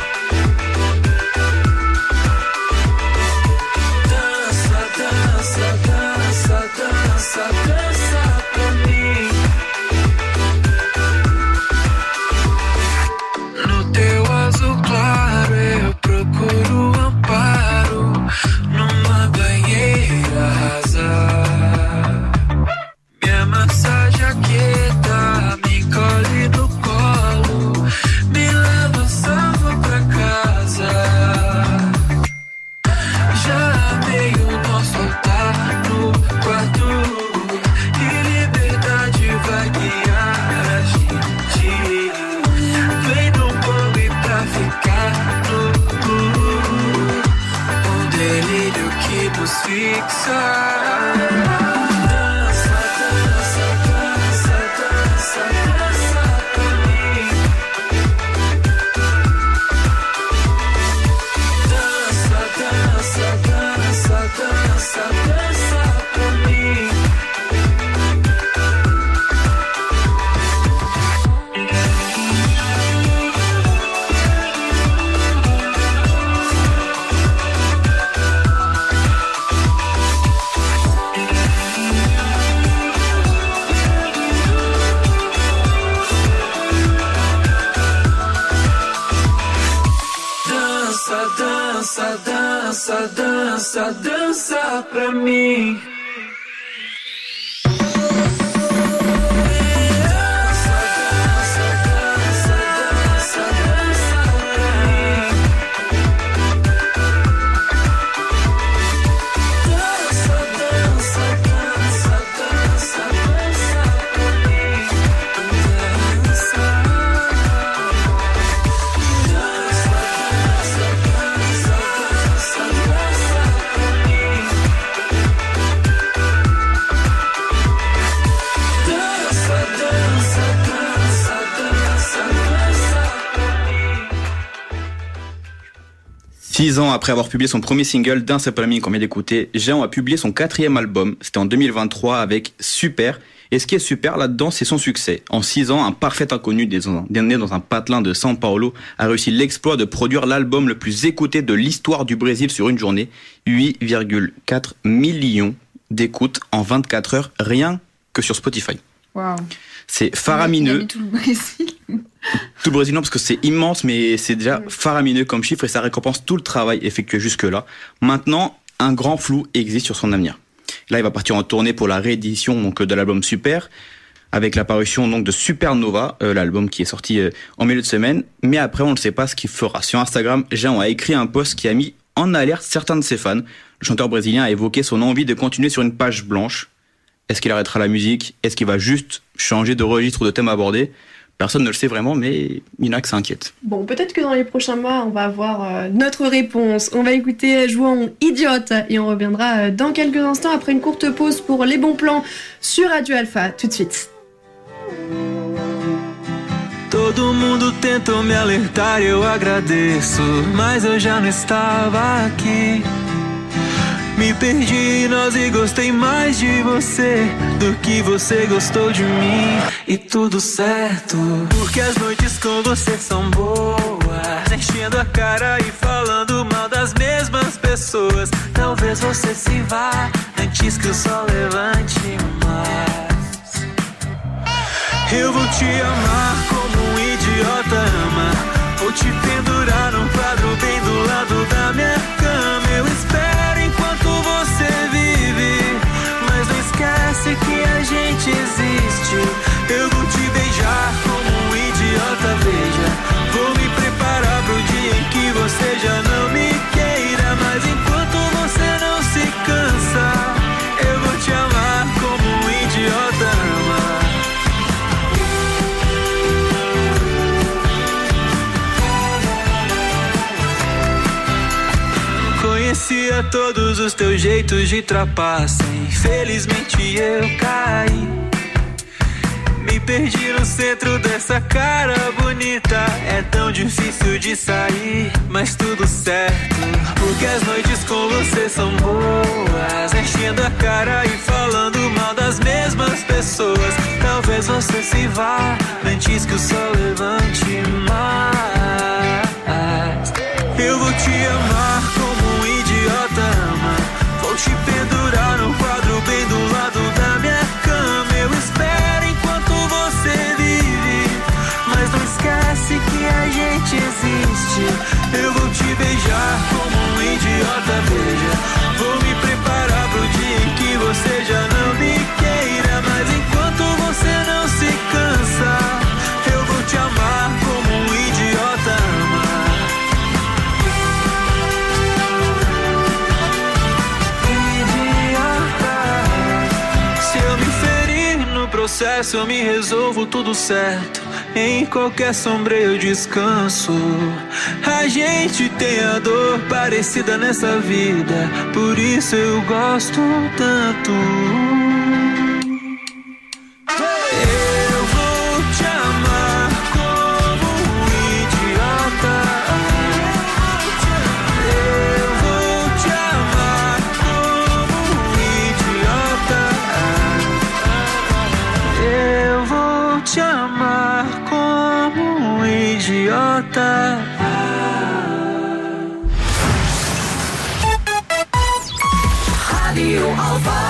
Dança, dança, dança, dança, dança pra mim. No teu azul claro eu procuro amparo numa banheira rasa. Me massagem aquieta, me encolhe no colo, me leva salvo pra casa. Já amei o nosso altar no quarto, e liberdade vai guiar a gente. Vem no bolo e pra ficar no um delírio que nos fixa. Dança, dança, dança, dança, dança pra mim. Dança, dança, dança, dança, dança pra mim. Dança, dança, dança, dança, dança pra mim. Dança, dança, dança, dança, dança pra mim. Dança, dança, dança, dança, dança pra mim. Dança. Six ans après avoir publié son premier single, Dança pra mim, qu'on vient d'écouter, Jean a publié son quatrième album. C'était en deux mille vingt-trois avec Super. Et ce qui est super là-dedans, c'est son succès. En six ans, un parfait inconnu né dans un patelin de São Paulo a réussi l'exploit de produire l'album le plus écouté de l'histoire du Brésil sur une journée. huit virgule quatre millions d'écoutes en vingt-quatre heures, rien que sur Spotify. Wow. C'est faramineux. Il a mis tout le Brésil. Tout le Brésil, non, parce que c'est immense, mais c'est déjà faramineux comme chiffre et ça récompense tout le travail effectué jusque-là. Maintenant, un grand flou existe sur son avenir. Là, il va partir en tournée pour la réédition donc de l'album Super, avec la parution donc de Supernova, euh, l'album qui est sorti euh, en milieu de semaine. Mais après, on ne sait pas ce qu'il fera. Sur Instagram, Jean a écrit un post qui a mis en alerte certains de ses fans. Le chanteur brésilien a évoqué son envie de continuer sur une page blanche. Est-ce qu'il arrêtera la musique? Est-ce qu'il va juste changer de registre ou de thème abordé? Personne ne le sait vraiment, mais il y en a que ça inquiète. Bon, peut-être que dans les prochains mois, on va avoir euh, notre réponse. On va écouter João Idiote et on reviendra euh, dans quelques instants après une courte pause pour les bons plans sur Radio Alpha. Tout de suite. Todo mundo tentou me alertar e eu agradeço, mas eu já não estava aqui. Me perdi em nós e gostei mais de você do que você gostou de mim. E tudo certo, porque as noites com você são boas, enchendo a cara e falando mal das mesmas pessoas. Talvez você se vá antes que o sol levante mais. Eu vou te amar como um idiota ama. Vou te pendurar num quadro bem do lado da minha cama. Eu espero enquanto você vive, mas não esquece que a gente existe. Eu vou te beijar como um idiota, veja. Vou me preparar pro dia em que você já não me queira. Mas enquanto você não se cansa, eu vou te amar como um idiota ama. Conhecia todos os teus jeitos de trapaça. Infelizmente eu caí. Me perdi no centro dessa cara bonita. É tão difícil de sair, mas tudo certo, porque as noites com você são boas. Enchendo a cara e falando mal das mesmas pessoas. Talvez você se vá antes que o sol levante mais. Eu vou te amar como um idiota ama. Vou te pendurar num quadro bem do lado da minha cama. Eu espero enquanto você vive, mas não esquece que a gente existe. Eu vou te beijar como um idiota, veja. Vou me preparar pro dia em que você já não me queira. Mas enquanto você não se cansa, eu vou te amar como um idiota ama. Processo eu me resolvo tudo certo. Em qualquer sombra eu descanso. A gente tem a dor parecida nessa vida, por isso eu gosto tanto. Eu vou te amar como um idiota. Eu vou te amar como um idiota. Eu vou te amar como um idiota. Radio Alpha.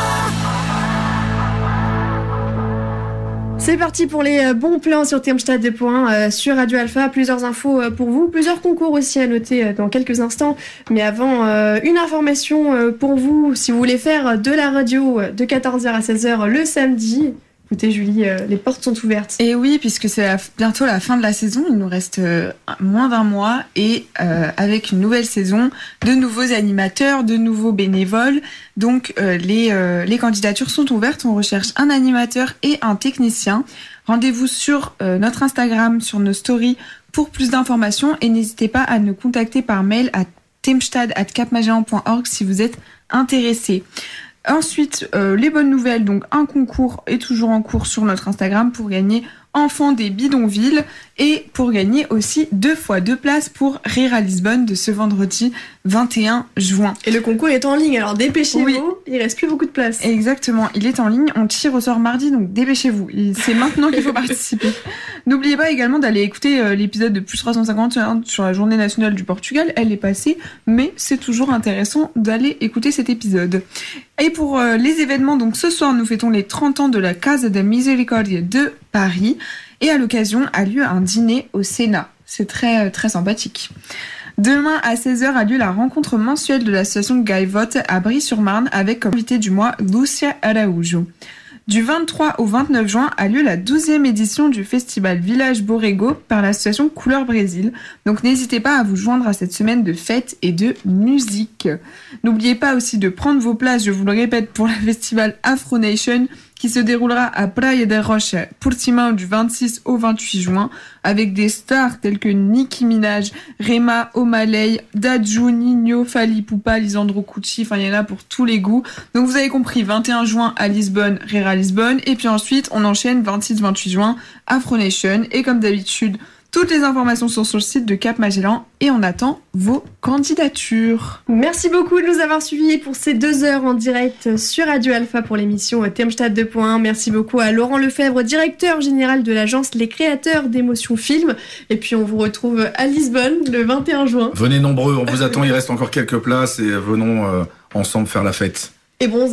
C'est parti pour les bons plans sur Thermstad deux points euh, sur Radio Alpha. Plusieurs infos euh, pour vous, plusieurs concours aussi à noter euh, dans quelques instants. Mais avant, euh, une information euh, pour vous, si vous voulez faire de la radio de quatorze heures à seize heures le samedi. Écoutez Julie, euh, les portes sont ouvertes. Et oui, puisque c'est la, bientôt la fin de la saison, il nous reste euh, moins d'un mois et euh, avec une nouvelle saison, de nouveaux animateurs, de nouveaux bénévoles. Donc euh, les, euh, les candidatures sont ouvertes, on recherche un animateur et un technicien. Rendez-vous sur euh, notre Instagram, sur nos stories pour plus d'informations et n'hésitez pas à nous contacter par mail à thermstad arobase capmagellan point org si vous êtes intéressé. Ensuite, euh, les bonnes nouvelles, donc un concours est toujours en cours sur notre Instagram pour gagner Enfants des bidonvilles et pour gagner aussi deux fois deux places pour Rire à Lisbonne de ce vendredi vingt et un juin. Et le concours est en ligne, alors dépêchez-vous, oui. Il reste plus beaucoup de place. Exactement, il est en ligne, on tire au sort mardi, donc dépêchez-vous, c'est maintenant qu'il faut participer. N'oubliez pas également d'aller écouter euh, l'épisode de Plus trois cent cinquante hein, sur la journée nationale du Portugal, elle est passée, mais c'est toujours intéressant d'aller écouter cet épisode. Et pour euh, les événements, donc ce soir nous fêtons les trente ans de la Casa da Misericordia de Paris et à l'occasion a lieu un dîner au Sénat. C'est très très sympathique. Demain à seize heures a lieu la rencontre mensuelle de l'association Gaivot à Brie-sur-Marne avec comme invité du mois Lucia Araújo. Du vingt-trois au vingt-neuf juin a lieu la douzième édition du festival Village Borrego par l'association Couleur Brésil. Donc n'hésitez pas à vous joindre à cette semaine de fêtes et de musique. N'oubliez pas aussi de prendre vos places, je vous le répète, pour le festival Afro Nation qui se déroulera à Praia da Rocha, Portimão du vingt-six au vingt-huit juin avec des stars telles que Nicki Minaj, Rema, O'Malley, Dadju, Ninho, Fally Ipupa, Lisandro Cucci, enfin il y en a pour tous les goûts. Donc vous avez compris, vingt et un juin à Lisbonne, Rire à Lisbonne et puis ensuite on enchaîne vingt-six vingt-huit juin Afro Nation et comme d'habitude toutes les informations sont sur le site de Cap Magellan et on attend vos candidatures. Merci beaucoup de nous avoir suivis pour ces deux heures en direct sur Radio Alpha pour l'émission Thermstad deux point un. Merci beaucoup à Laurent Lefebvre, directeur général de l'agence Les Créateurs d'Émotions Film. Et puis on vous retrouve à Lisbonne le vingt et un juin. Venez nombreux, on vous attend, il reste encore quelques places et venons euh, ensemble faire la fête. Et bronzer.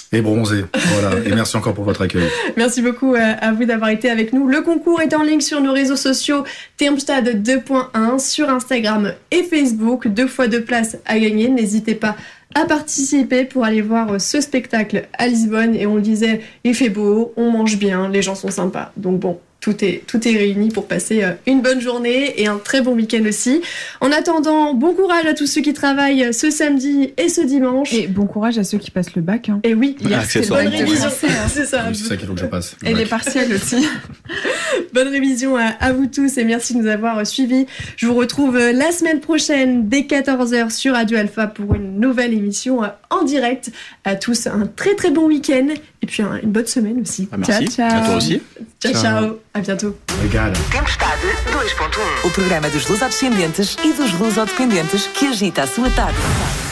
Et bronzé. Voilà. Et merci encore pour votre accueil. Merci beaucoup à vous d'avoir été avec nous. Le concours est en ligne sur nos réseaux sociaux Termstad deux point un, sur Instagram et Facebook. Deux fois deux places à gagner. N'hésitez pas à participer pour aller voir ce spectacle à Lisbonne. Et on le disait, il fait beau, on mange bien, les gens sont sympas. Donc bon, tout est, tout est réuni pour passer une bonne journée et un très bon week-end aussi. En attendant, bon courage à tous ceux qui travaillent ce samedi et ce dimanche. Et bon courage à ceux qui passent le bac. Hein. Et oui, il y a cette bonne révision. C'est ça. C'est ça qu'il faut que je passe. Et les partiels aussi. Bonne révision à, à vous tous et merci de nous avoir suivis. Je vous retrouve la semaine prochaine dès quatorze heures sur Radio Alpha pour une nouvelle émission en direct. À tous, un très très bon week-end et puis un, une bonne semaine aussi. Ah, merci. Ciao, ciao. À toi aussi. Ciao, ciao. ciao. À bientôt. Obrigado. Tempestade dois ponto um. O programa dos lusodescendentes e dos lusodependentes que agita a sua tarde.